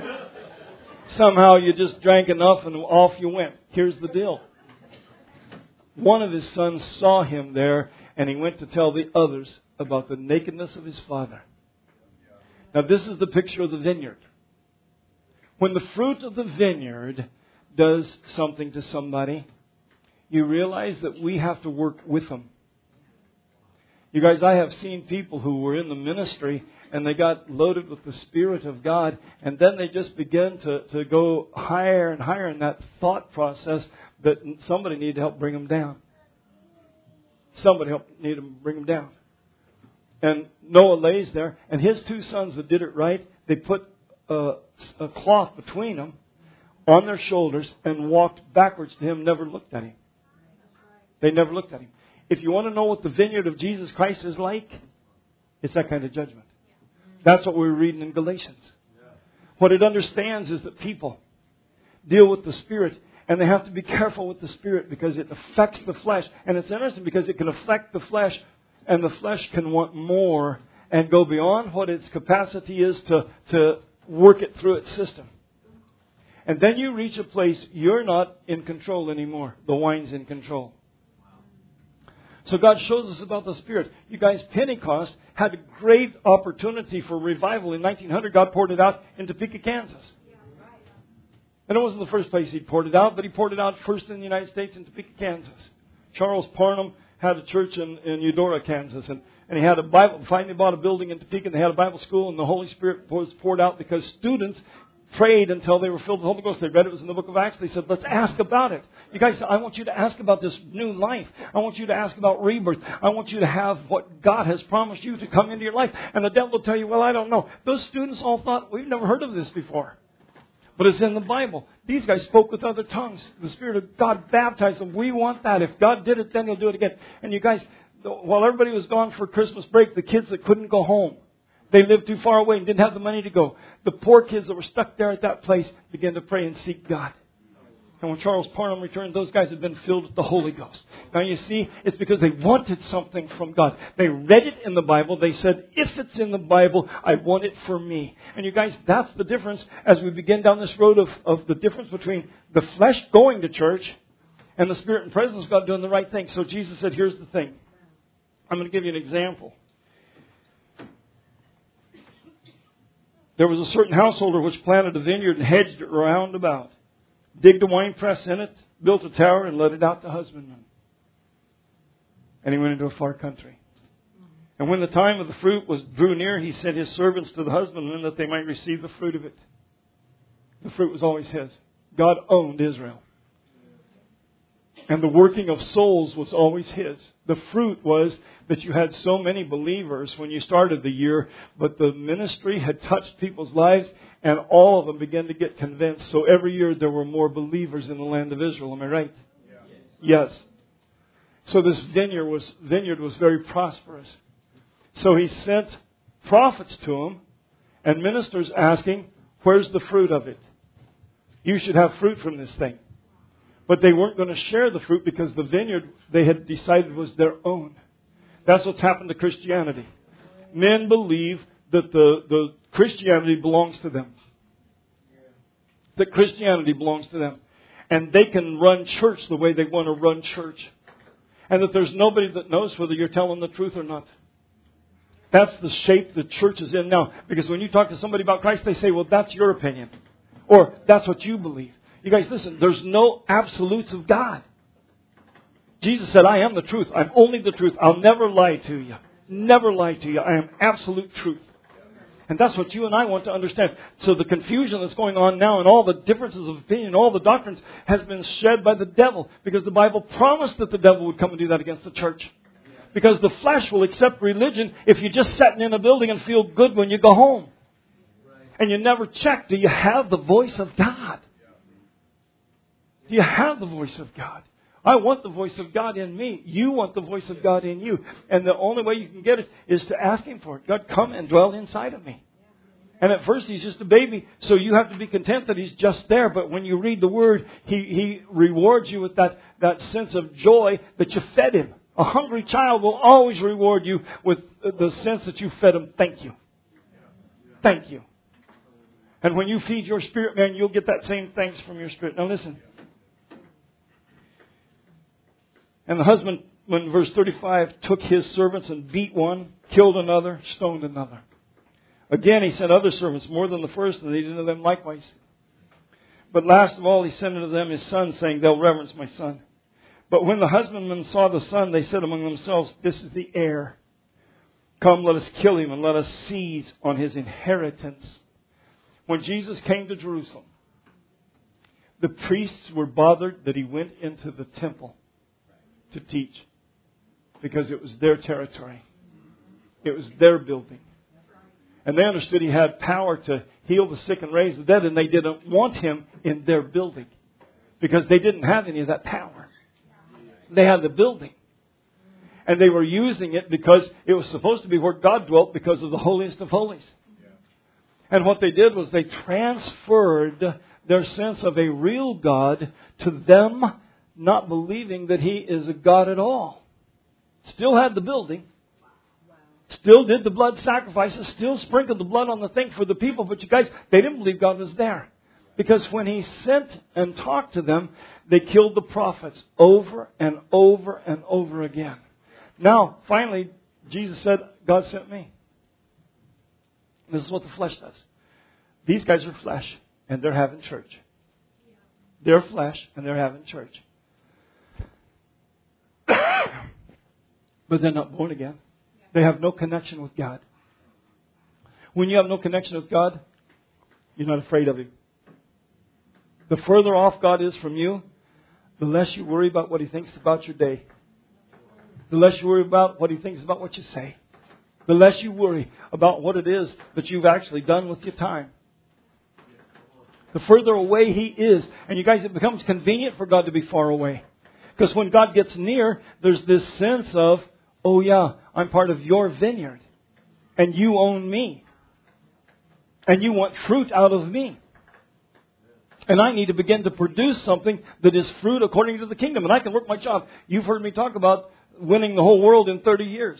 Somehow you just drank enough and off you went. Here's the deal. One of his sons saw him there and he went to tell the others about the nakedness of his father. Now this is the picture of the vineyard. When the fruit of the vineyard does something to somebody, you realize that we have to work with them. You guys, I have seen people who were in the ministry and they got loaded with the Spirit of God and then they just began to, to go higher and higher in that thought process that somebody needed to help bring them down. Somebody help needed to bring them down. And Noah lays there and his two sons that did it right, they put a, a cloth between them on their shoulders and walked backwards to him, never looked at him. They never looked at him. If you want to know what the vineyard of Jesus Christ is like, it's that kind of judgment. That's what we were reading in Galatians. What it understands is that people deal with the Spirit and they have to be careful with the Spirit because it affects the flesh. And it's interesting because it can affect the flesh and the flesh can want more and go beyond what its capacity is to, to work it through its system. And then you reach a place you're not in control anymore. The wine's in control. So God shows us about the Spirit. You guys, Pentecost had a great opportunity for revival. In nineteen hundred, God poured it out in Topeka, Kansas. And it wasn't the first place He poured it out, but He poured it out first in the United States in Topeka, Kansas. Charles Parham had a church in, in Eudora, Kansas. And, and he had a Bible, finally bought a building in Topeka, and they had a Bible school, and the Holy Spirit was poured out because students prayed until they were filled with the Holy Ghost. They read it was in the book of Acts. They said, let's ask about it. You guys, I want you to ask about this new life. I want you to ask about rebirth. I want you to have what God has promised you to come into your life. And the devil will tell you, well, I don't know. Those students all thought, we've never heard of this before. But it's in the Bible. These guys spoke with other tongues. The Spirit of God baptized them. We want that. If God did it, then He'll do it again. And you guys, while everybody was gone for Christmas break, the kids that couldn't go home, they lived too far away and didn't have the money to go. The poor kids that were stuck there at that place began to pray and seek God. And when Charles Parham returned, those guys had been filled with the Holy Ghost. Now you see, it's because they wanted something from God. They read it in the Bible. They said, if it's in the Bible, I want it for me. And you guys, that's the difference as we begin down this road of, of the difference between the flesh going to church and the Spirit and presence of God doing the right thing. So Jesus said, here's the thing. I'm going to give you an example. There was a certain householder which planted a vineyard and hedged it round about, digged a wine press in it, built a tower, and let it out to husbandmen. And he went into a far country. And when the time of the fruit was drew near, he sent his servants to the husbandmen that they might receive the fruit of it. The fruit was always his. God owned Israel. And the working of souls was always His. The fruit was that you had so many believers when you started the year, but the ministry had touched people's lives and all of them began to get convinced. So every year there were more believers in the land of Israel. Am I right? Yeah. Yes. So this vineyard was, vineyard was very prosperous. So He sent prophets to them and ministers asking, where's the fruit of it? You should have fruit from this thing. But they weren't going to share the fruit because the vineyard they had decided was their own. That's what's happened to Christianity. Men believe that the, the Christianity belongs to them. That Christianity belongs to them. And they can run church the way they want to run church. And that there's nobody that knows whether you're telling the truth or not. That's the shape the church is in now. Because when you talk to somebody about Christ, they say, well, that's your opinion. Or that's what you believe. You guys, listen, there's no absolutes of God. Jesus said, I am the truth. I'm only the truth. I'll never lie to you. Never lie to you. I am absolute truth. And that's what you and I want to understand. So the confusion that's going on now and all the differences of opinion, all the doctrines has been shed by the devil. Because the Bible promised that the devil would come and do that against the church. Because the flesh will accept religion if you're just sitting in a building and feel good when you go home. And you never check, do you have the voice of God? Do you have the voice of God? I want the voice of God in me. You want the voice of God in you. And the only way you can get it is to ask Him for it. God, come and dwell inside of me. And at first He's just a baby, so you have to be content that He's just there. But when you read the Word, He, he rewards you with that, that sense of joy that you fed Him. A hungry child will always reward you with the sense that you fed him. Thank you. Thank you. And when you feed your spirit, man, you'll get that same thanks from your spirit. Now listen. And the husband, in verse thirty-five, took his servants and beat one, killed another, stoned another. Again, he sent other servants, more than the first, and they did to them likewise. But last of all, he sent unto them his son, saying, they'll reverence my son. But when the husbandmen saw the son, they said among themselves, this is the heir. Come, let us kill him, and let us seize on his inheritance. When Jesus came to Jerusalem, the priests were bothered that He went into the temple to teach. Because it was their territory. It was their building. And they understood He had power to heal the sick and raise the dead. And they didn't want Him in their building. Because they didn't have any of that power. They had the building. And they were using it because it was supposed to be where God dwelt because of the holiest of holies. And what they did was they transferred their sense of a real God to them not believing that He is a God at all. Still had the building. Still did the blood sacrifices. Still sprinkled the blood on the thing for the people. But you guys, they didn't believe God was there. Because when He sent and talked to them, they killed the prophets over and over and over again. Now, finally, Jesus said, God sent me. This is what the flesh does. These guys are flesh, and they're having church. They're flesh, and they're having church. But they're not born again. They have no connection with God. When you have no connection with God, you're not afraid of Him. The further off God is from you, the less you worry about what He thinks about your day. The less you worry about what He thinks about what you say. The less you worry about what it is that you've actually done with your time. The further away He is. And you guys, it becomes convenient for God to be far away. Because when God gets near, there's this sense of, oh yeah, I'm part of your vineyard. And you own me. And you want fruit out of me. And I need to begin to produce something that is fruit according to the kingdom. And I can work my job. You've heard me talk about winning the whole world in thirty years.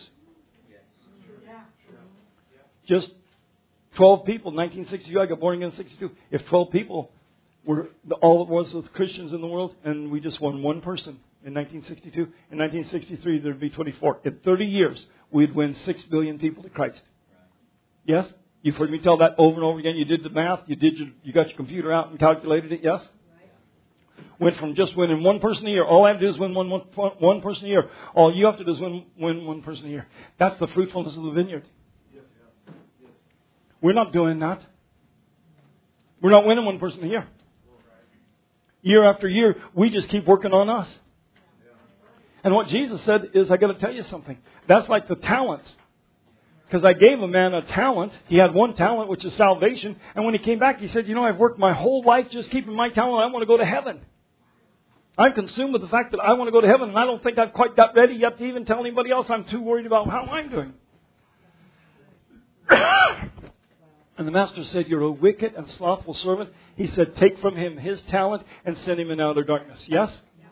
Just twelve people, nineteen sixty-two, I got born again in sixty-two. If twelve people were all it was with Christians in the world, and we just won one person in nineteen sixty-two, in nineteen sixty-three there'd be twenty-four. In thirty years, we'd win six billion people to Christ. Yes? You've heard me tell that over and over again. You did the math. You did your, you got your computer out and calculated it. Yes? Went from just winning one person a year. All I have to do is win one, one, one person a year. All you have to do is win, win one person a year. That's the fruitfulness of the vineyard. We're not doing that. We're not winning one person a year. Year after year, we just keep working on us. And what Jesus said is, I got to tell you something. That's like the talents. Because I gave a man a talent. He had one talent, which is salvation. And when he came back, he said, you know, I've worked my whole life just keeping my talent. I want to go to heaven. I'm consumed with the fact that I want to go to heaven. And I don't think I've quite got ready yet to even tell anybody else. I'm too worried about how I'm doing. And the master said, you're a wicked and slothful servant. He said, take from him his talent and send him in outer darkness. Yes?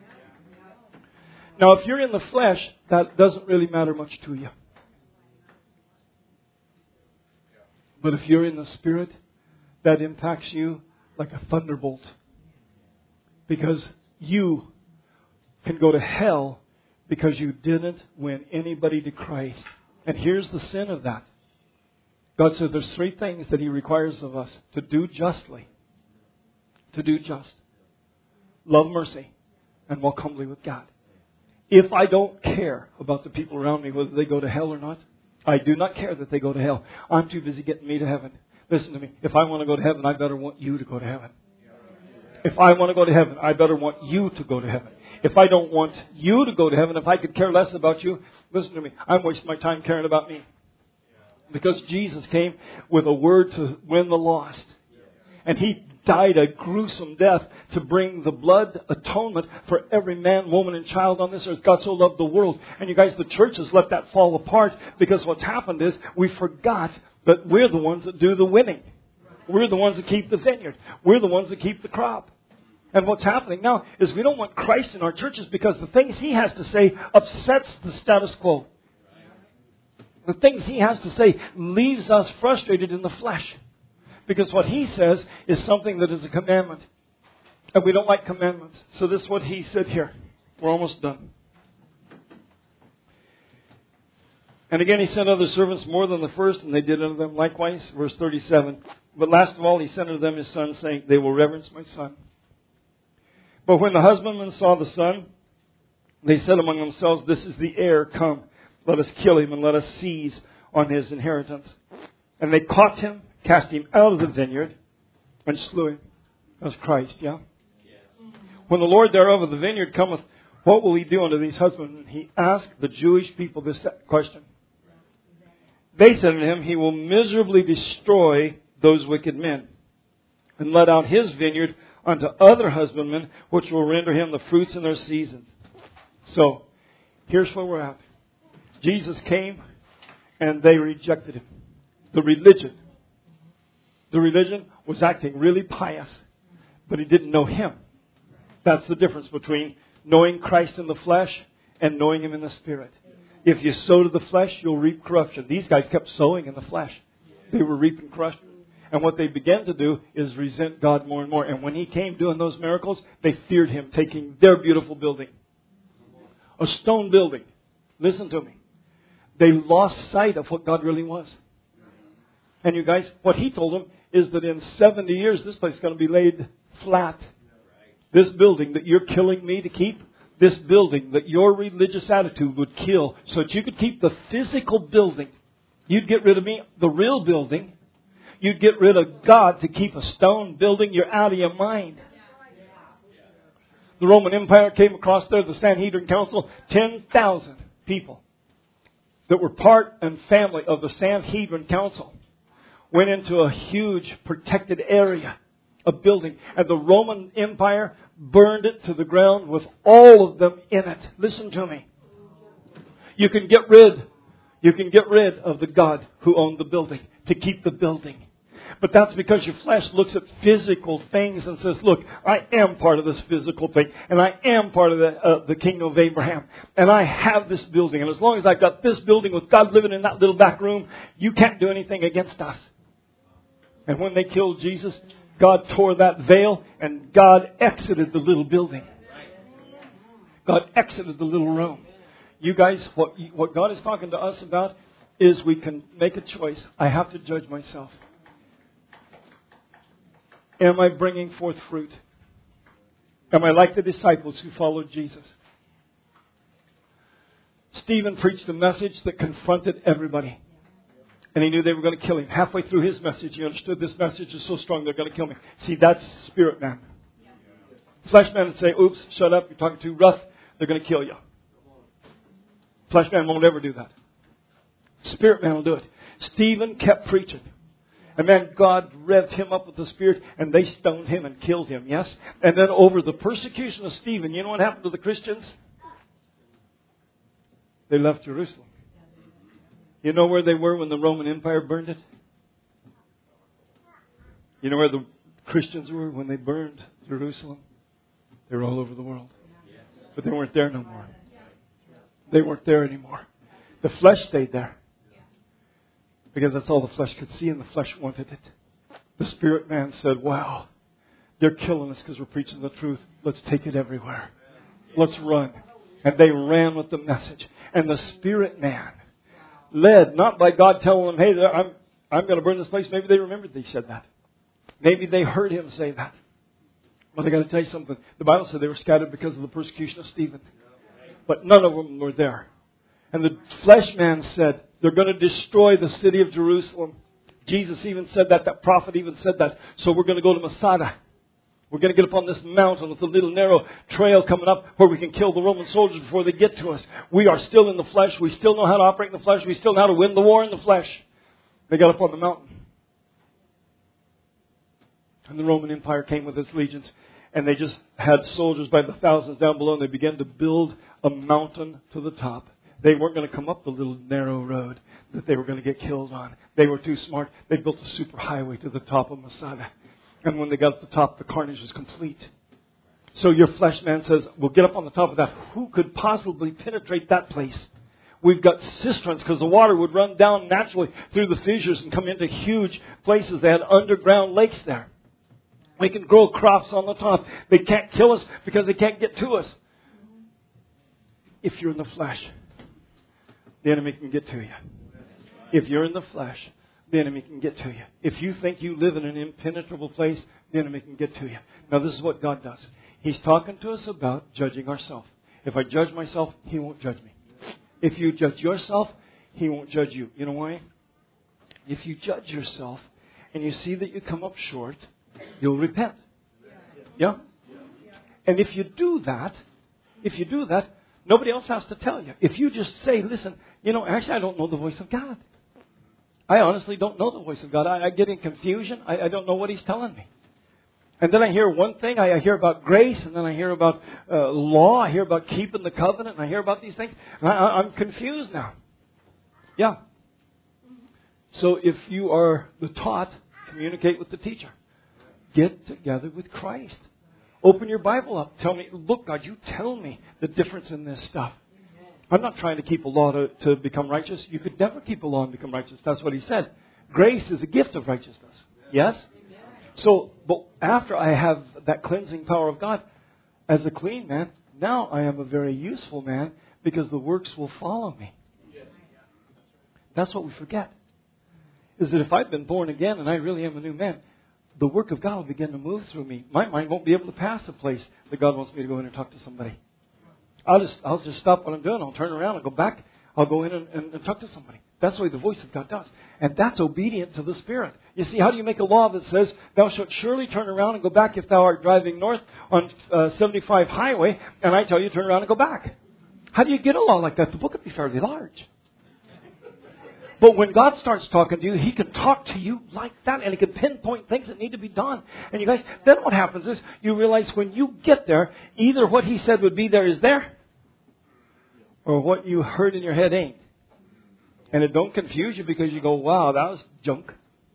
Now, if you're in the flesh, that doesn't really matter much to you. But if you're in the Spirit, that impacts you like a thunderbolt. Because you can go to hell because you didn't win anybody to Christ. And here's the sin of that. God said there's three things that He requires of us to do justly. to do just, love mercy, and walk humbly with God. If I don't care about the people around me, whether they go to hell or not, I do not care that they go to hell. I'm too busy getting me to heaven. Listen to me. If I want to go to heaven, I better want you to go to heaven. If I want to go to heaven, I better want you to go to heaven. If I don't want you to go to heaven, if I could care less about you, listen to me. I'm wasting my time caring about me. Because Jesus came with a word to win the lost. And He died a gruesome death to bring the blood atonement for every man, woman, and child on this earth. God so loved the world. And you guys, the church has let that fall apart because what's happened is we forgot that we're the ones that do the winning. We're the ones that keep the vineyard. We're the ones that keep the crop. And what's happening now is we don't want Christ in our churches because the things He has to say upsets the status quo. The things He has to say leaves us frustrated in the flesh. Because what He says is something that is a commandment. And we don't like commandments. So this is what He said here. We're almost done. And again He sent other servants more than the first, and they did unto them likewise. Verse thirty-seven. But last of all He sent unto them His Son, saying, they will reverence my Son. But when the husbandmen saw the Son, they said among themselves, this is the heir, come, let us kill him and let us seize on his inheritance. And they caught him, cast him out of the vineyard, and slew him. That's Christ, yeah? Yes. When the Lord thereof of the vineyard cometh, what will He do unto these husbandmen? He asked the Jewish people this question. They said unto him, He will miserably destroy those wicked men, and let out His vineyard unto other husbandmen, which will render Him the fruits in their seasons. So, here's where we're at. Jesus came, and they rejected Him. The religion. The religion was acting really pious, but it didn't know Him. That's the difference between knowing Christ in the flesh and knowing Him in the Spirit. If you sow to the flesh, you'll reap corruption. These guys kept sowing in the flesh. They were reaping corruption. And what they began to do is resent God more and more. And when He came doing those miracles, they feared Him, taking their beautiful building. A stone building. Listen to me. They lost sight of what God really was. And you guys, what He told them is that in seventy years, this place is going to be laid flat. This building that you're killing me to keep, this building that your religious attitude would kill so that you could keep the physical building. You'd get rid of me, the real building. You'd get rid of God to keep a stone building. You're out of your mind. The Roman Empire came across there, the Sanhedrin Council, ten thousand people that were part and family of the Sanhedrin Council went into a huge protected area, a building, and the Roman Empire burned it to the ground with all of them in it. Listen to me. You can get rid, you can get rid of the God who owned the building to keep the building. But that's because your flesh looks at physical things and says, look, I am part of this physical thing. And I am part of the, uh, the kingdom of Abraham. And I have this building. And as long as I've got this building with God living in that little back room, you can't do anything against us. And when they killed Jesus, God tore that veil and God exited the little building. God exited the little room. You guys, what, what God is talking to us about is we can make a choice. I have to judge myself. Am I bringing forth fruit? Am I like the disciples who followed Jesus? Stephen preached a message that confronted everybody. And he knew they were going to kill him. Halfway through his message, he understood this message is so strong they're going to kill me. See, that's spirit man. Flesh man would say, oops, shut up, you're talking too rough, they're going to kill you. Flesh man won't ever do that. Spirit man will do it. Stephen kept preaching. And then God revved him up with the Spirit, and they stoned him and killed him, yes? And then over the persecution of Stephen, you know what happened to the Christians? They left Jerusalem. You know where they were when the Roman Empire burned it? You know where the Christians were when they burned Jerusalem? They were all over the world. But they weren't there no more. They weren't there anymore. The flesh stayed there. Because that's all the flesh could see, and the flesh wanted it. The spirit man said, wow, they're killing us because we're preaching the truth. Let's take it everywhere. Let's run. And they ran with the message. And the spirit man, led not by God telling them, hey, I'm, I'm going to burn this place. Maybe they remembered they said that. Maybe they heard him say that. But I got to tell you something. The Bible said they were scattered because of the persecution of Stephen. But none of them were there. And the flesh man said, they're going to destroy the city of Jerusalem. Jesus even said that. That prophet even said that. So we're going to go to Masada. We're going to get up on this mountain with a little narrow trail coming up where we can kill the Roman soldiers before they get to us. We are still in the flesh. We still know how to operate in the flesh. We still know how to win the war in the flesh. They got up on the mountain. And the Roman Empire came with its legions. And they just had soldiers by the thousands down below. And they began to build a mountain to the top. They weren't going to come up the little narrow road that they were going to get killed on. They were too smart. They built a super highway to the top of Masada. And when they got to the top, the carnage was complete. So your flesh man says, we'll get up on the top of that. Who could possibly penetrate that place? We've got cisterns because the water would run down naturally through the fissures and come into huge places. They had underground lakes there. We can grow crops on the top. They can't kill us because they can't get to us. If you're in the flesh, the enemy can get to you. If you're in the flesh, the enemy can get to you. If you think you live in an impenetrable place, the enemy can get to you. Now, this is what God does. He's talking to us about judging ourselves. If I judge myself, He won't judge me. If you judge yourself, He won't judge you. You know why? If you judge yourself and you see that you come up short, you'll repent. Yeah? And if you do that, if you do that, nobody else has to tell you. If you just say, listen, you know, actually I don't know the voice of God. I honestly don't know the voice of God. I, I get in confusion. I, I don't know what He's telling me. And then I hear one thing. I, I hear about grace, and then I hear about uh, law. I hear about keeping the covenant, and I hear about these things. And I, I'm confused now. Yeah. So if you are the taught, communicate with the teacher. Get together with Christ. Open your Bible up. Tell me, look, God, you tell me the difference in this stuff. I'm not trying to keep a law to, to become righteous. You could never keep a law and become righteous. That's what He said. Grace is a gift of righteousness. Yes? So, but after I have that cleansing power of God, as a clean man, now I am a very useful man because the works will follow me. That's what we forget. Is that if I've been born again and I really am a new man, the work of God will begin to move through me. My mind won't be able to pass a place that God wants me to go in and talk to somebody. I'll just I'll just stop what I'm doing. I'll turn around. I'll go back. I'll go in and, and, and talk to somebody. That's the way the voice of God does. And that's obedient to the Spirit. You see, how do you make a law that says, thou shalt surely turn around and go back if thou art driving north on uh, seventy-five highway, and I tell you turn around and go back? How do you get a law like that? The book would be fairly large. But when God starts talking to you, He can talk to you like that, and He can pinpoint things that need to be done. And you guys, then what happens is you realize when you get there, either what He said would be there is there, or what you heard in your head ain't. And it don't confuse you because you go, wow, that was junk.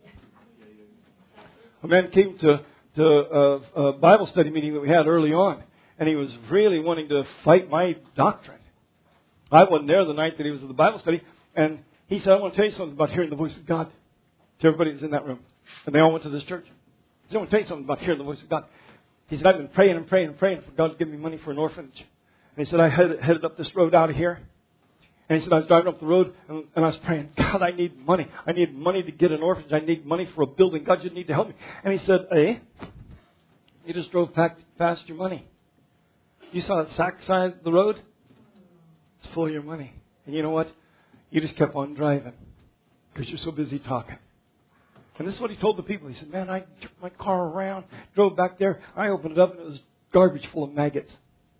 A man came to, to a, a Bible study meeting that we had early on, and he was really wanting to fight my doctrine. I wasn't there the night that he was at the Bible study, and he said, I want to tell you something about hearing the voice of God. To everybody that's in that room. And they all went to this church. He said, I want to tell you something about hearing the voice of God. He said, I've been praying and praying and praying for God to give me money for an orphanage. And he said, I headed, headed up this road out of here. And he said, I was driving up the road and, and I was praying, God, I need money. I need money to get an orphanage. I need money for a building. God, you need to help me. And he said, hey, you just drove past your money. You saw that sack side of the road? It's full of your money. And you know what? You just kept on driving because you're so busy talking. And this is what he told the people. He said, man, I took my car around, drove back there. I opened it up and it was garbage full of maggots.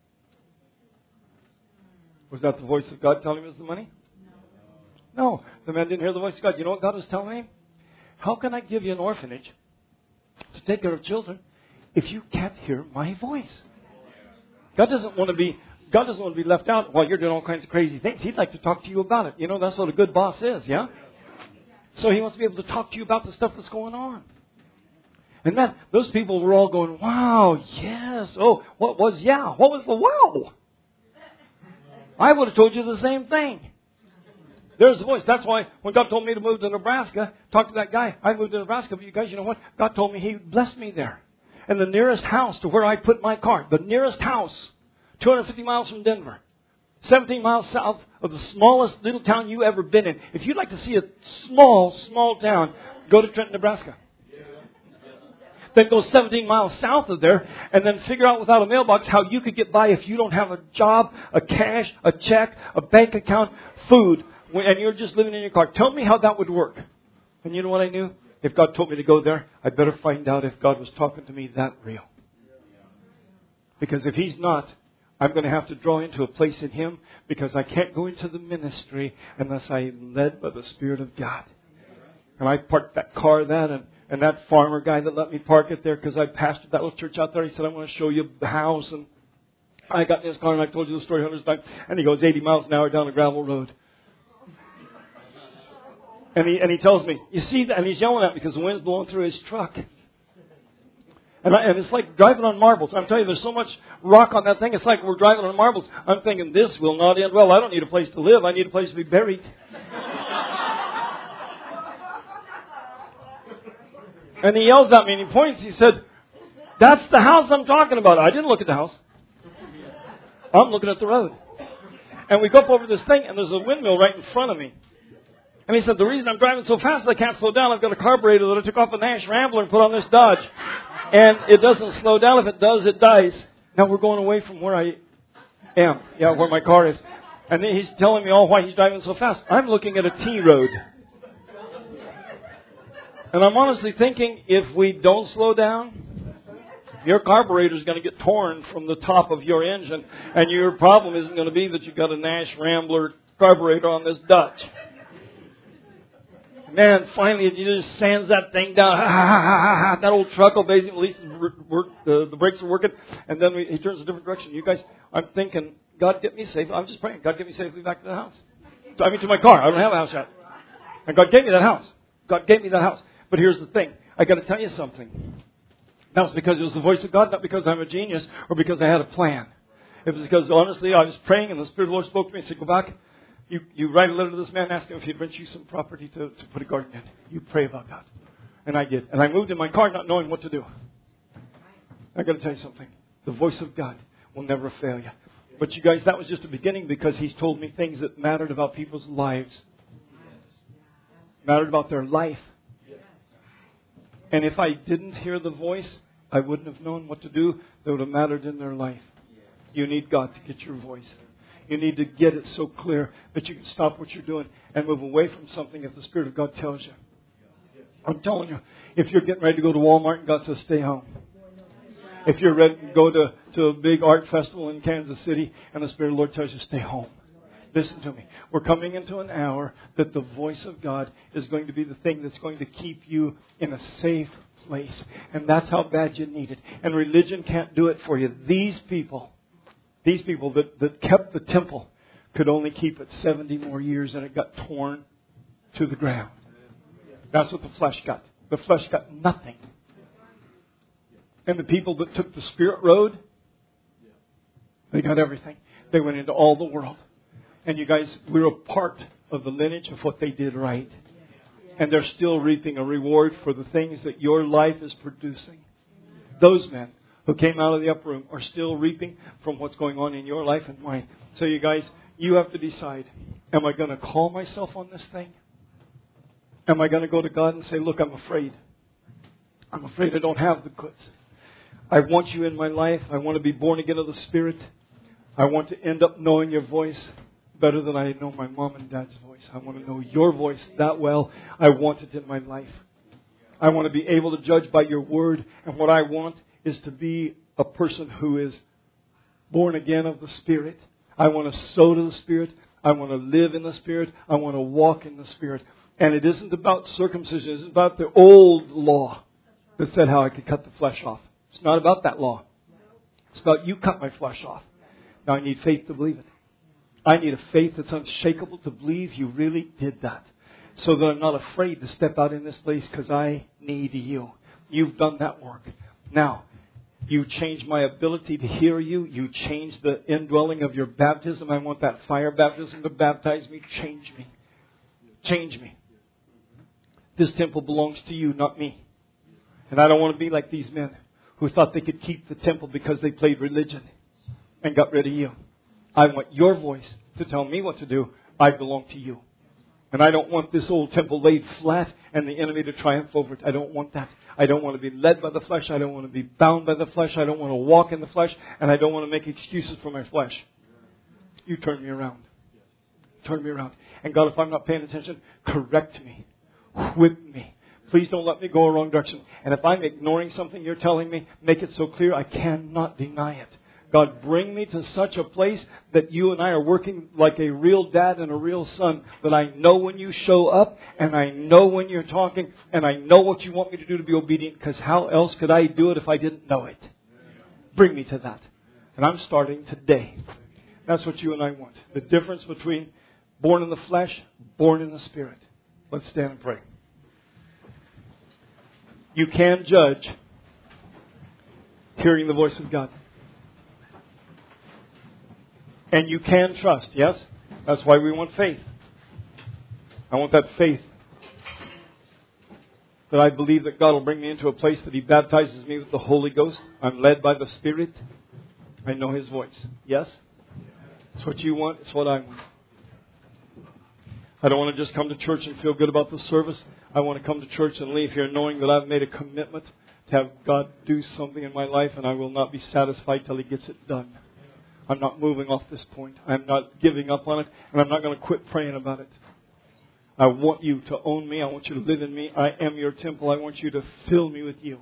Was that the voice of God telling him it was the money? No. No. The man didn't hear the voice of God. You know what God was telling him? How can I give you an orphanage to take care of children if you can't hear my voice? God doesn't want to be God doesn't want to be left out while you're doing all kinds of crazy things. He'd like to talk to you about it. You know, that's what a good boss is, yeah? So He wants to be able to talk to you about the stuff that's going on. And then those people were all going, wow, yes. Oh, what was yeah? What was the wow? I would have told you the same thing. There's the voice. That's why when God told me to move to Nebraska, talk to that guy. I moved to Nebraska, but you guys, you know what? God told me He blessed me there. And the nearest house to where I put my car, the nearest house, two hundred fifty miles from Denver, seventeen miles south of the smallest little town you ever been in. If you'd like to see a small, small town, go to Trenton, Nebraska. than go seventeen miles south of there and then figure out without a mailbox how you could get by if you don't have a job, a cash, a check, a bank account, food, and you're just living in your car. Tell me how that would work. And you know what I knew? If God told me to go there, I'd better find out if God was talking to me that real. Because if He's not, I'm going to have to draw into a place in Him, because I can't go into the ministry unless I'm led by the Spirit of God. And I parked that car then, and, and that farmer guy that let me park it there, because I pastored that little church out there, he said, I want to show you the house. And I got in his car, and I told you the story hundreds of times. And he goes eighty miles an hour down a gravel road. And he, and he tells me, you see that? And he's yelling at me because the wind's blowing through his truck. And, I, and it's like driving on marbles. I'm telling you, there's so much rock on that thing. It's like we're driving on marbles. I'm thinking, this will not end well. I don't need a place to live. I need a place to be buried. And he yells at me and he points. He said, that's the house I'm talking about. I didn't look at the house. I'm looking at the road. And we go up over this thing, and there's a windmill right in front of me. And he said, the reason I'm driving so fast is I can't slow down. I've got a carburetor that I took off a Nash Rambler and put on this Dodge. And it doesn't slow down. If it does, it dies. Now we're going away from where I am. Yeah, where my car is. And then he's telling me all why he's driving so fast. I'm looking at a T road. And I'm honestly thinking, if we don't slow down, your carburetor is going to get torn from the top of your engine. And your problem isn't going to be that you've got a Nash Rambler carburetor on this Dodge. Man, finally, he just sands that thing down. Ha, ha, ha, ha, ha. That old truck will basically, at least work, the, the brakes are working. And then we, he turns a different direction. You guys, I'm thinking, God, get me safe. I'm just praying, God, get me safely back to the house. So, I mean, to my car. I don't have a house yet. And God gave me that house. God gave me that house. But here's the thing. I got to tell you something. That was because it was the voice of God, not because I'm a genius or because I had a plan. It was because, honestly, I was praying and the Spirit of the Lord spoke to me and said, go back. You, you write a letter to this man asking him if he'd rent you some property to, to put a garden in. You pray about that. And I did. And I moved in my car not knowing what to do. I got to tell you something. The voice of God will never fail you. But you guys, that was just the beginning, because He's told me things that mattered about people's lives. Mattered about their life. And if I didn't hear the voice, I wouldn't have known what to do that would have mattered in their life. You need God to get your voice. You need to get it so clear that you can stop what you're doing and move away from something if the Spirit of God tells you. I'm telling you, if you're getting ready to go to Walmart and God says stay home. If you're ready to go to, to a big art festival in Kansas City and the Spirit of the Lord tells you stay home. Listen to me. We're coming into an hour that the voice of God is going to be the thing that's going to keep you in a safe place. And that's how bad you need it. And religion can't do it for you. These people... These people that, that kept the temple could only keep it seventy more years, and it got torn to the ground. That's what the flesh got. The flesh got nothing. And the people that took the Spirit road, they got everything. They went into all the world. And you guys, we're a part of the lineage of what they did right. And they're still reaping a reward for the things that your life is producing. Those men who came out of the upper room are still reaping from what's going on in your life and mine. So you guys, you have to decide, am I going to call myself on this thing? Am I going to go to God and say, look, I'm afraid. I'm afraid I don't have the goods. I want you in my life. I want to be born again of the Spirit. I want to end up knowing your voice better than I know my mom and dad's voice. I want to know your voice that well. I want it in my life. I want to be able to judge by your word. And what I want is to be a person who is born again of the Spirit. I want to sow to the Spirit. I want to live in the Spirit. I want to walk in the Spirit. And it isn't about circumcision. It's about the old law that said how I could cut the flesh off. It's not about that law. It's about you cut my flesh off. Now I need faith to believe it. I need a faith that's unshakable to believe you really did that. So that I'm not afraid to step out in this place because I need you. You've done that work. Now, you changed my ability to hear you. You changed the indwelling of your baptism. I want that fire baptism to baptize me. Change me. Change me. This temple belongs to you, not me. And I don't want to be like these men who thought they could keep the temple because they played religion and got rid of you. I want your voice to tell me what to do. I belong to you. And I don't want this old temple laid flat and the enemy to triumph over it. I don't want that. I don't want to be led by the flesh. I don't want to be bound by the flesh. I don't want to walk in the flesh. And I don't want to make excuses for my flesh. You turn me around. Turn me around. And God, if I'm not paying attention, correct me. Whip me. Please don't let me go a wrong direction. And if I'm ignoring something you're telling me, make it so clear I cannot deny it. God, bring me to such a place that you and I are working like a real dad and a real son, that I know when you show up, and I know when you're talking, and I know what you want me to do to be obedient, because how else could I do it if I didn't know it? Bring me to that. And I'm starting today. That's what you and I want. The difference between born in the flesh, born in the Spirit. Let's stand and pray. You can judge hearing the voice of God. And you can trust, yes? That's why we want faith. I want that faith. That I believe that God will bring me into a place that He baptizes me with the Holy Ghost. I'm led by the Spirit. I know His voice. Yes? It's what you want. It's what I want. I don't want to just come to church and feel good about the service. I want to come to church and leave here knowing that I've made a commitment to have God do something in my life, and I will not be satisfied till He gets it done. I'm not moving off this point. I'm not giving up on it, and I'm not going to quit praying about it. I want you to own me. I want you to live in me. I am your temple. I want you to fill me with you.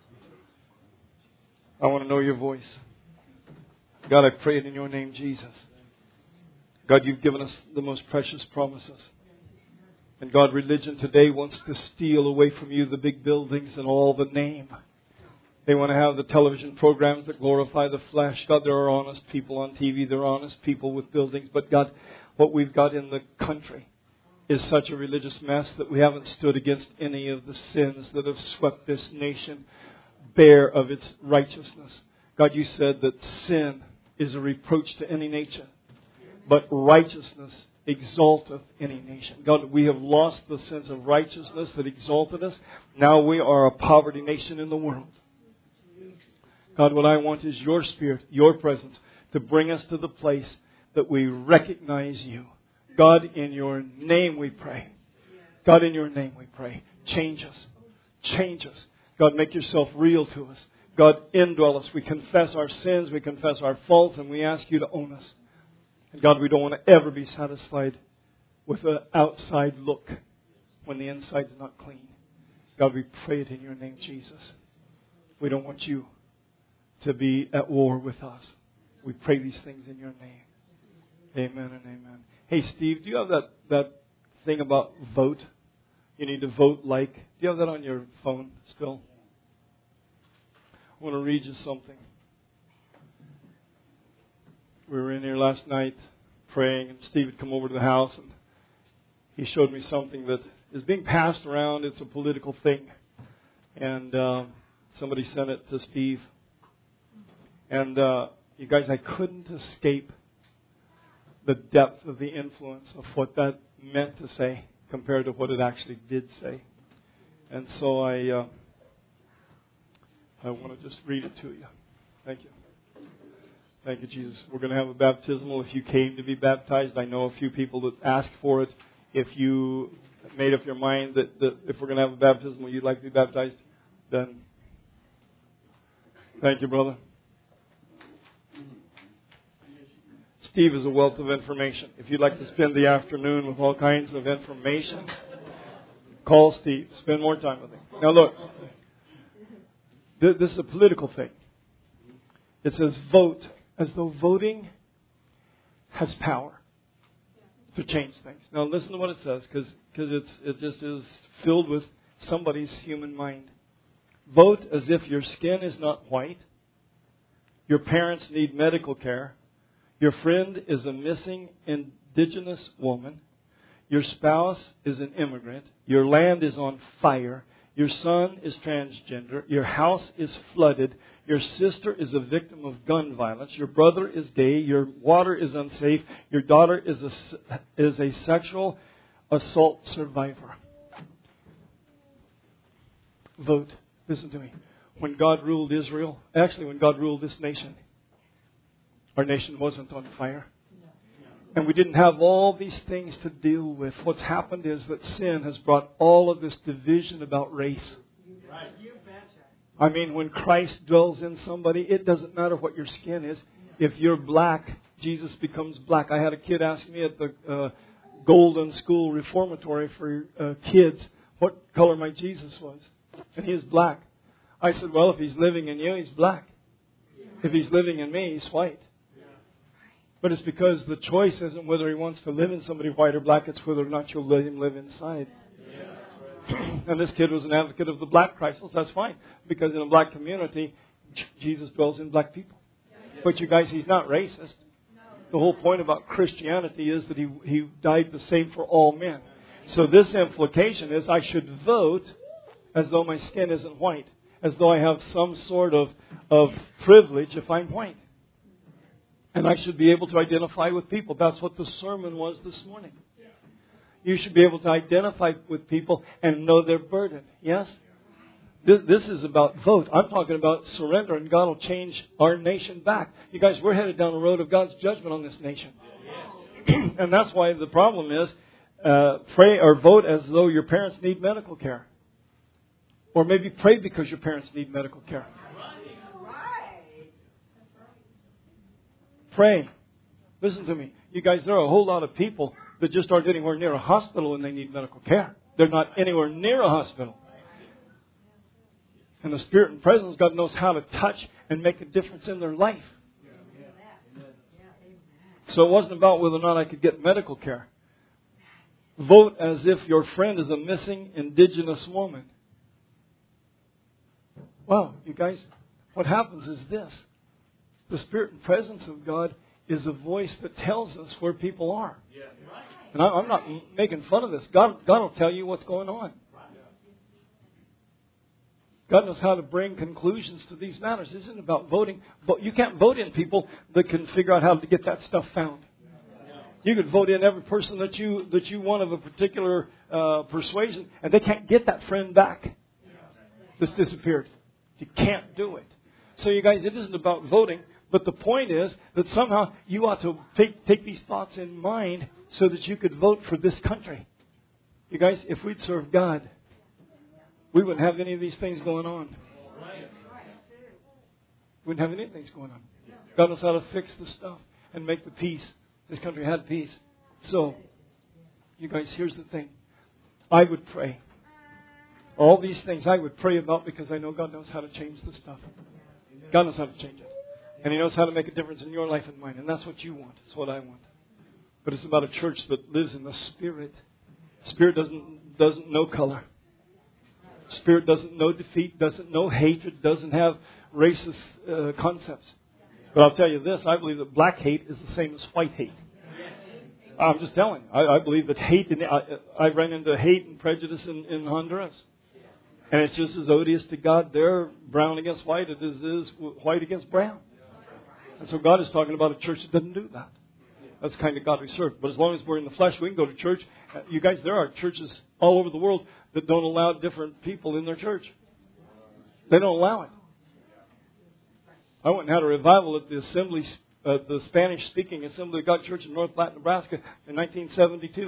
I want to know your voice. God, I pray it in your name, Jesus. God, you've given us the most precious promises. And God, religion today wants to steal away from you the big buildings and all the name. They want to have the television programs that glorify the flesh. God, there are honest people on T V. There are honest people with buildings. But God, what we've got in the country is such a religious mess that we haven't stood against any of the sins that have swept this nation bare of its righteousness. God, you said that sin is a reproach to any nation, but righteousness exalteth any nation. God, we have lost the sense of righteousness that exalted us. Now we are a poverty nation in the world. God, what I want is your Spirit, your presence, to bring us to the place that we recognize you. God, in your name we pray. God, in your name we pray. Change us. Change us. God, make yourself real to us. God, indwell us. We confess our sins, we confess our faults, and we ask you to own us. And God, we don't want to ever be satisfied with an outside look when the inside's not clean. God, we pray it in your name, Jesus. We don't want you to be at war with us. We pray these things in your name. Amen and amen. Hey, Steve, do you have that, that thing about vote? You need to vote like. Do you have that on your phone still? I want to read you something. We were in here last night praying, and Steve had come over to the house, and he showed me something that is being passed around. It's a political thing. And uh, somebody sent it to Steve. And uh, you guys, I couldn't escape the depth of the influence of what that meant to say compared to what it actually did say. And so I uh, I want to just read it to you. Thank you. Thank you, Jesus. We're going to have a baptismal. If you came to be baptized, I know a few people that asked for it. If you made up your mind that, that if we're going to have a baptismal, you'd like to be baptized, then thank you, brother. Steve is a wealth of information. If you'd like to spend the afternoon with all kinds of information, call Steve. Spend more time with him. Now look, this is a political thing. It says vote, as though voting has power to change things. Now listen to what it says, because it's it just is filled with somebody's human mind. Vote as if your skin is not white. Your parents need medical care. Your friend is a missing indigenous woman. Your spouse is an immigrant. Your land is on fire. Your son is transgender. Your house is flooded. Your sister is a victim of gun violence. Your brother is gay. Your water is unsafe. Your daughter is a, is a sexual assault survivor. Vote. Listen to me. When God ruled Israel, actually when God ruled this nation, our nation wasn't on fire. And we didn't have all these things to deal with. What's happened is that sin has brought all of this division about race. I mean, when Christ dwells in somebody, it doesn't matter what your skin is. If you're black, Jesus becomes black. I had a kid ask me at the uh, Golden School Reformatory for uh, kids what color my Jesus was. And he is black. I said, well, if he's living in you, he's black. If he's living in me, he's white. But it's because the choice isn't whether he wants to live in somebody white or black. It's whether or not you'll let him live inside. And this kid was an advocate of the black Christ. Well, that's fine. Because in a black community, Jesus dwells in black people. But you guys, he's not racist. The whole point about Christianity is that he, he died the same for all men. So this implication is I should vote as though my skin isn't white. As though I have some sort of, of privilege if I'm white. And I should be able to identify with people. That's what the sermon was this morning. You should be able to identify with people and know their burden. Yes? This, this is about vote. I'm talking about surrender, and God will change our nation back. You guys, we're headed down the road of God's judgment on this nation. And that's why the problem is uh, pray or vote as though your parents need medical care. Or maybe pray because your parents need medical care. Pray. Listen to me. You guys, there are a whole lot of people that just aren't anywhere near a hospital and they need medical care. They're not anywhere near a hospital. And the Spirit and presence, God knows how to touch and make a difference in their life. So it wasn't about whether or not I could get medical care. Vote as if your friend is a missing indigenous woman. Wow, you guys, what happens is this. The Spirit and presence of God is a voice that tells us where people are. And I'm not making fun of this. God, God will tell you what's going on. God knows how to bring conclusions to these matters. This isn't about voting. But you can't vote in people that can figure out how to get that stuff found. You could vote in every person that you that you want of a particular uh, persuasion, and they can't get that friend back that's disappeared. You can't do it. So you guys, it isn't about voting. But the point is that somehow you ought to take, take these thoughts in mind so that you could vote for this country. You guys, if we'd serve God, we wouldn't have any of these things going on. We wouldn't have any things going on. God knows how to fix the stuff and make the peace. This country had peace. So, you guys, here's the thing. I would pray. All these things I would pray about because I know God knows how to change the stuff. God knows how to change it. And He knows how to make a difference in your life and mine. And that's what you want. It's what I want. But it's about a church that lives in the Spirit. Spirit doesn't doesn't know color. Spirit doesn't know defeat, doesn't know hatred, doesn't have racist uh, concepts. But I'll tell you this, I believe that black hate is the same as white hate. I'm just telling you. I, I believe that hate, in, I, I ran into hate and prejudice in, in Honduras. And it's just as odious to God there, brown against white, as it is white against brown. And so God is talking about a church that doesn't do that. That's the kind of God we serve. But as long as we're in the flesh, we can go to church. You guys, there are churches all over the world that don't allow different people in their church. They don't allow it. I went and had a revival at the Assembly, uh, the Spanish-speaking Assembly of God Church in North Platte, Nebraska in nineteen seventy-two.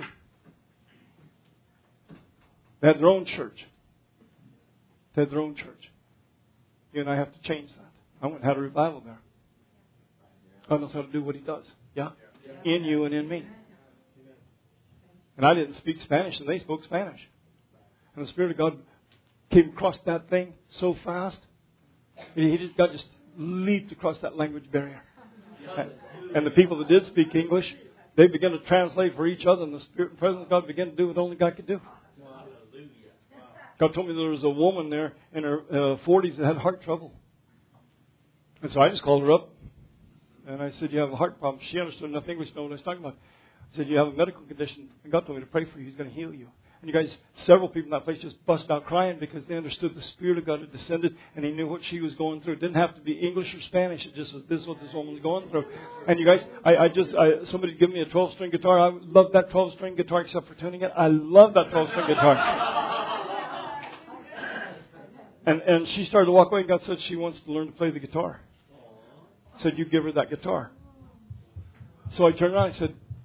They had their own church. They had their own church. You and I have to change that. I went and had a revival there. God knows how to do what He does. Yeah? In you and in me. And I didn't speak Spanish, and they spoke Spanish. And the Spirit of God came across that thing so fast. He just, God just leaped across that language barrier. And, and the people that did speak English, they began to translate for each other, and the Spirit and presence of God began to do what only God could do. God told me there was a woman there in her uh, forties that had heart trouble. And so I just called her up. And I said, you have a heart problem. She understood enough English to know what I was talking about. I said, you have a medical condition. And God told me to pray for you. He's going to heal you. And you guys, several people in that place just bust out crying because they understood the Spirit of God had descended and He knew what she was going through. It didn't have to be English or Spanish. It just was, this is what this woman was going through. And you guys, I, I just, I, somebody give me a twelve-string guitar. I love that twelve-string guitar except for tuning it. I love that twelve-string guitar. And, and she started to walk away and God said she wants to learn to play the guitar. Said, you give her that guitar. So I turned around and I said,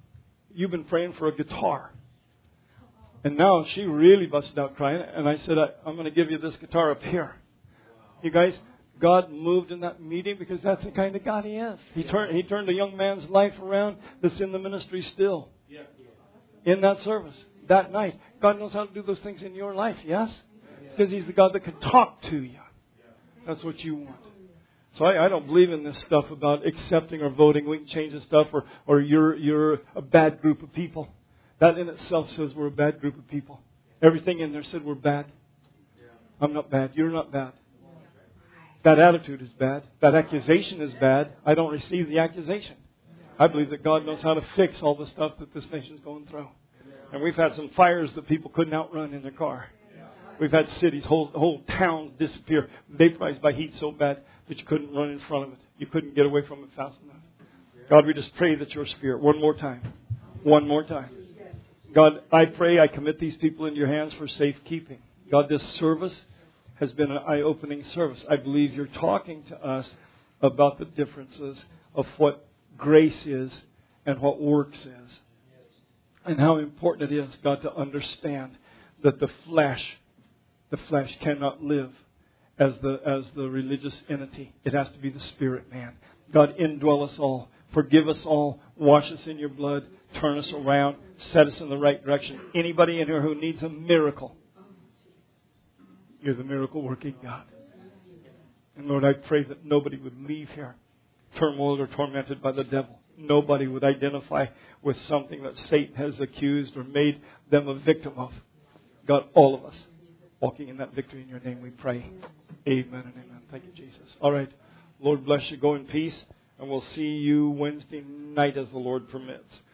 you've been praying for a guitar. And now she really busted out crying. And I said, I, I'm going to give you this guitar up here. You guys, God moved in that meeting because that's the kind of God He is. He turned, he turned a young man's life around that's in the ministry still. In that service, that night. God knows how to do those things in your life, yes? Because He's the God that can talk to you. That's what you want. So I, I don't believe in this stuff about accepting or voting. We can change the stuff, or, or you're, you're a bad group of people. That in itself says we're a bad group of people. Everything in there said we're bad. I'm not bad. You're not bad. That attitude is bad. That accusation is bad. I don't receive the accusation. I believe that God knows how to fix all the stuff that this nation's going through. And we've had some fires that people couldn't outrun in their car. We've had cities, whole, whole towns disappear, vaporized by heat so bad that you couldn't run in front of it. You couldn't get away from it fast enough. God, we just pray that your Spirit, one more time, one more time. God, I pray, I commit these people into your hands for safekeeping. God, this service has been an eye-opening service. I believe you're talking to us about the differences of what grace is and what works is. And how important it is, God, to understand that the flesh, the flesh cannot live as the as the religious entity. It has to be the spirit man. God, indwell us all. Forgive us all. Wash us in your blood. Turn us around. Set us in the right direction. Anybody in here who needs a miracle, you're the miracle working God. And Lord, I pray that nobody would leave here turmoiled or tormented by the devil. Nobody would identify with something that Satan has accused or made them a victim of. God, all of us walking in that victory in your name we pray. Amen and amen. Thank you, Jesus. All right. Lord bless you. Go in peace. And we'll see you Wednesday night as the Lord permits.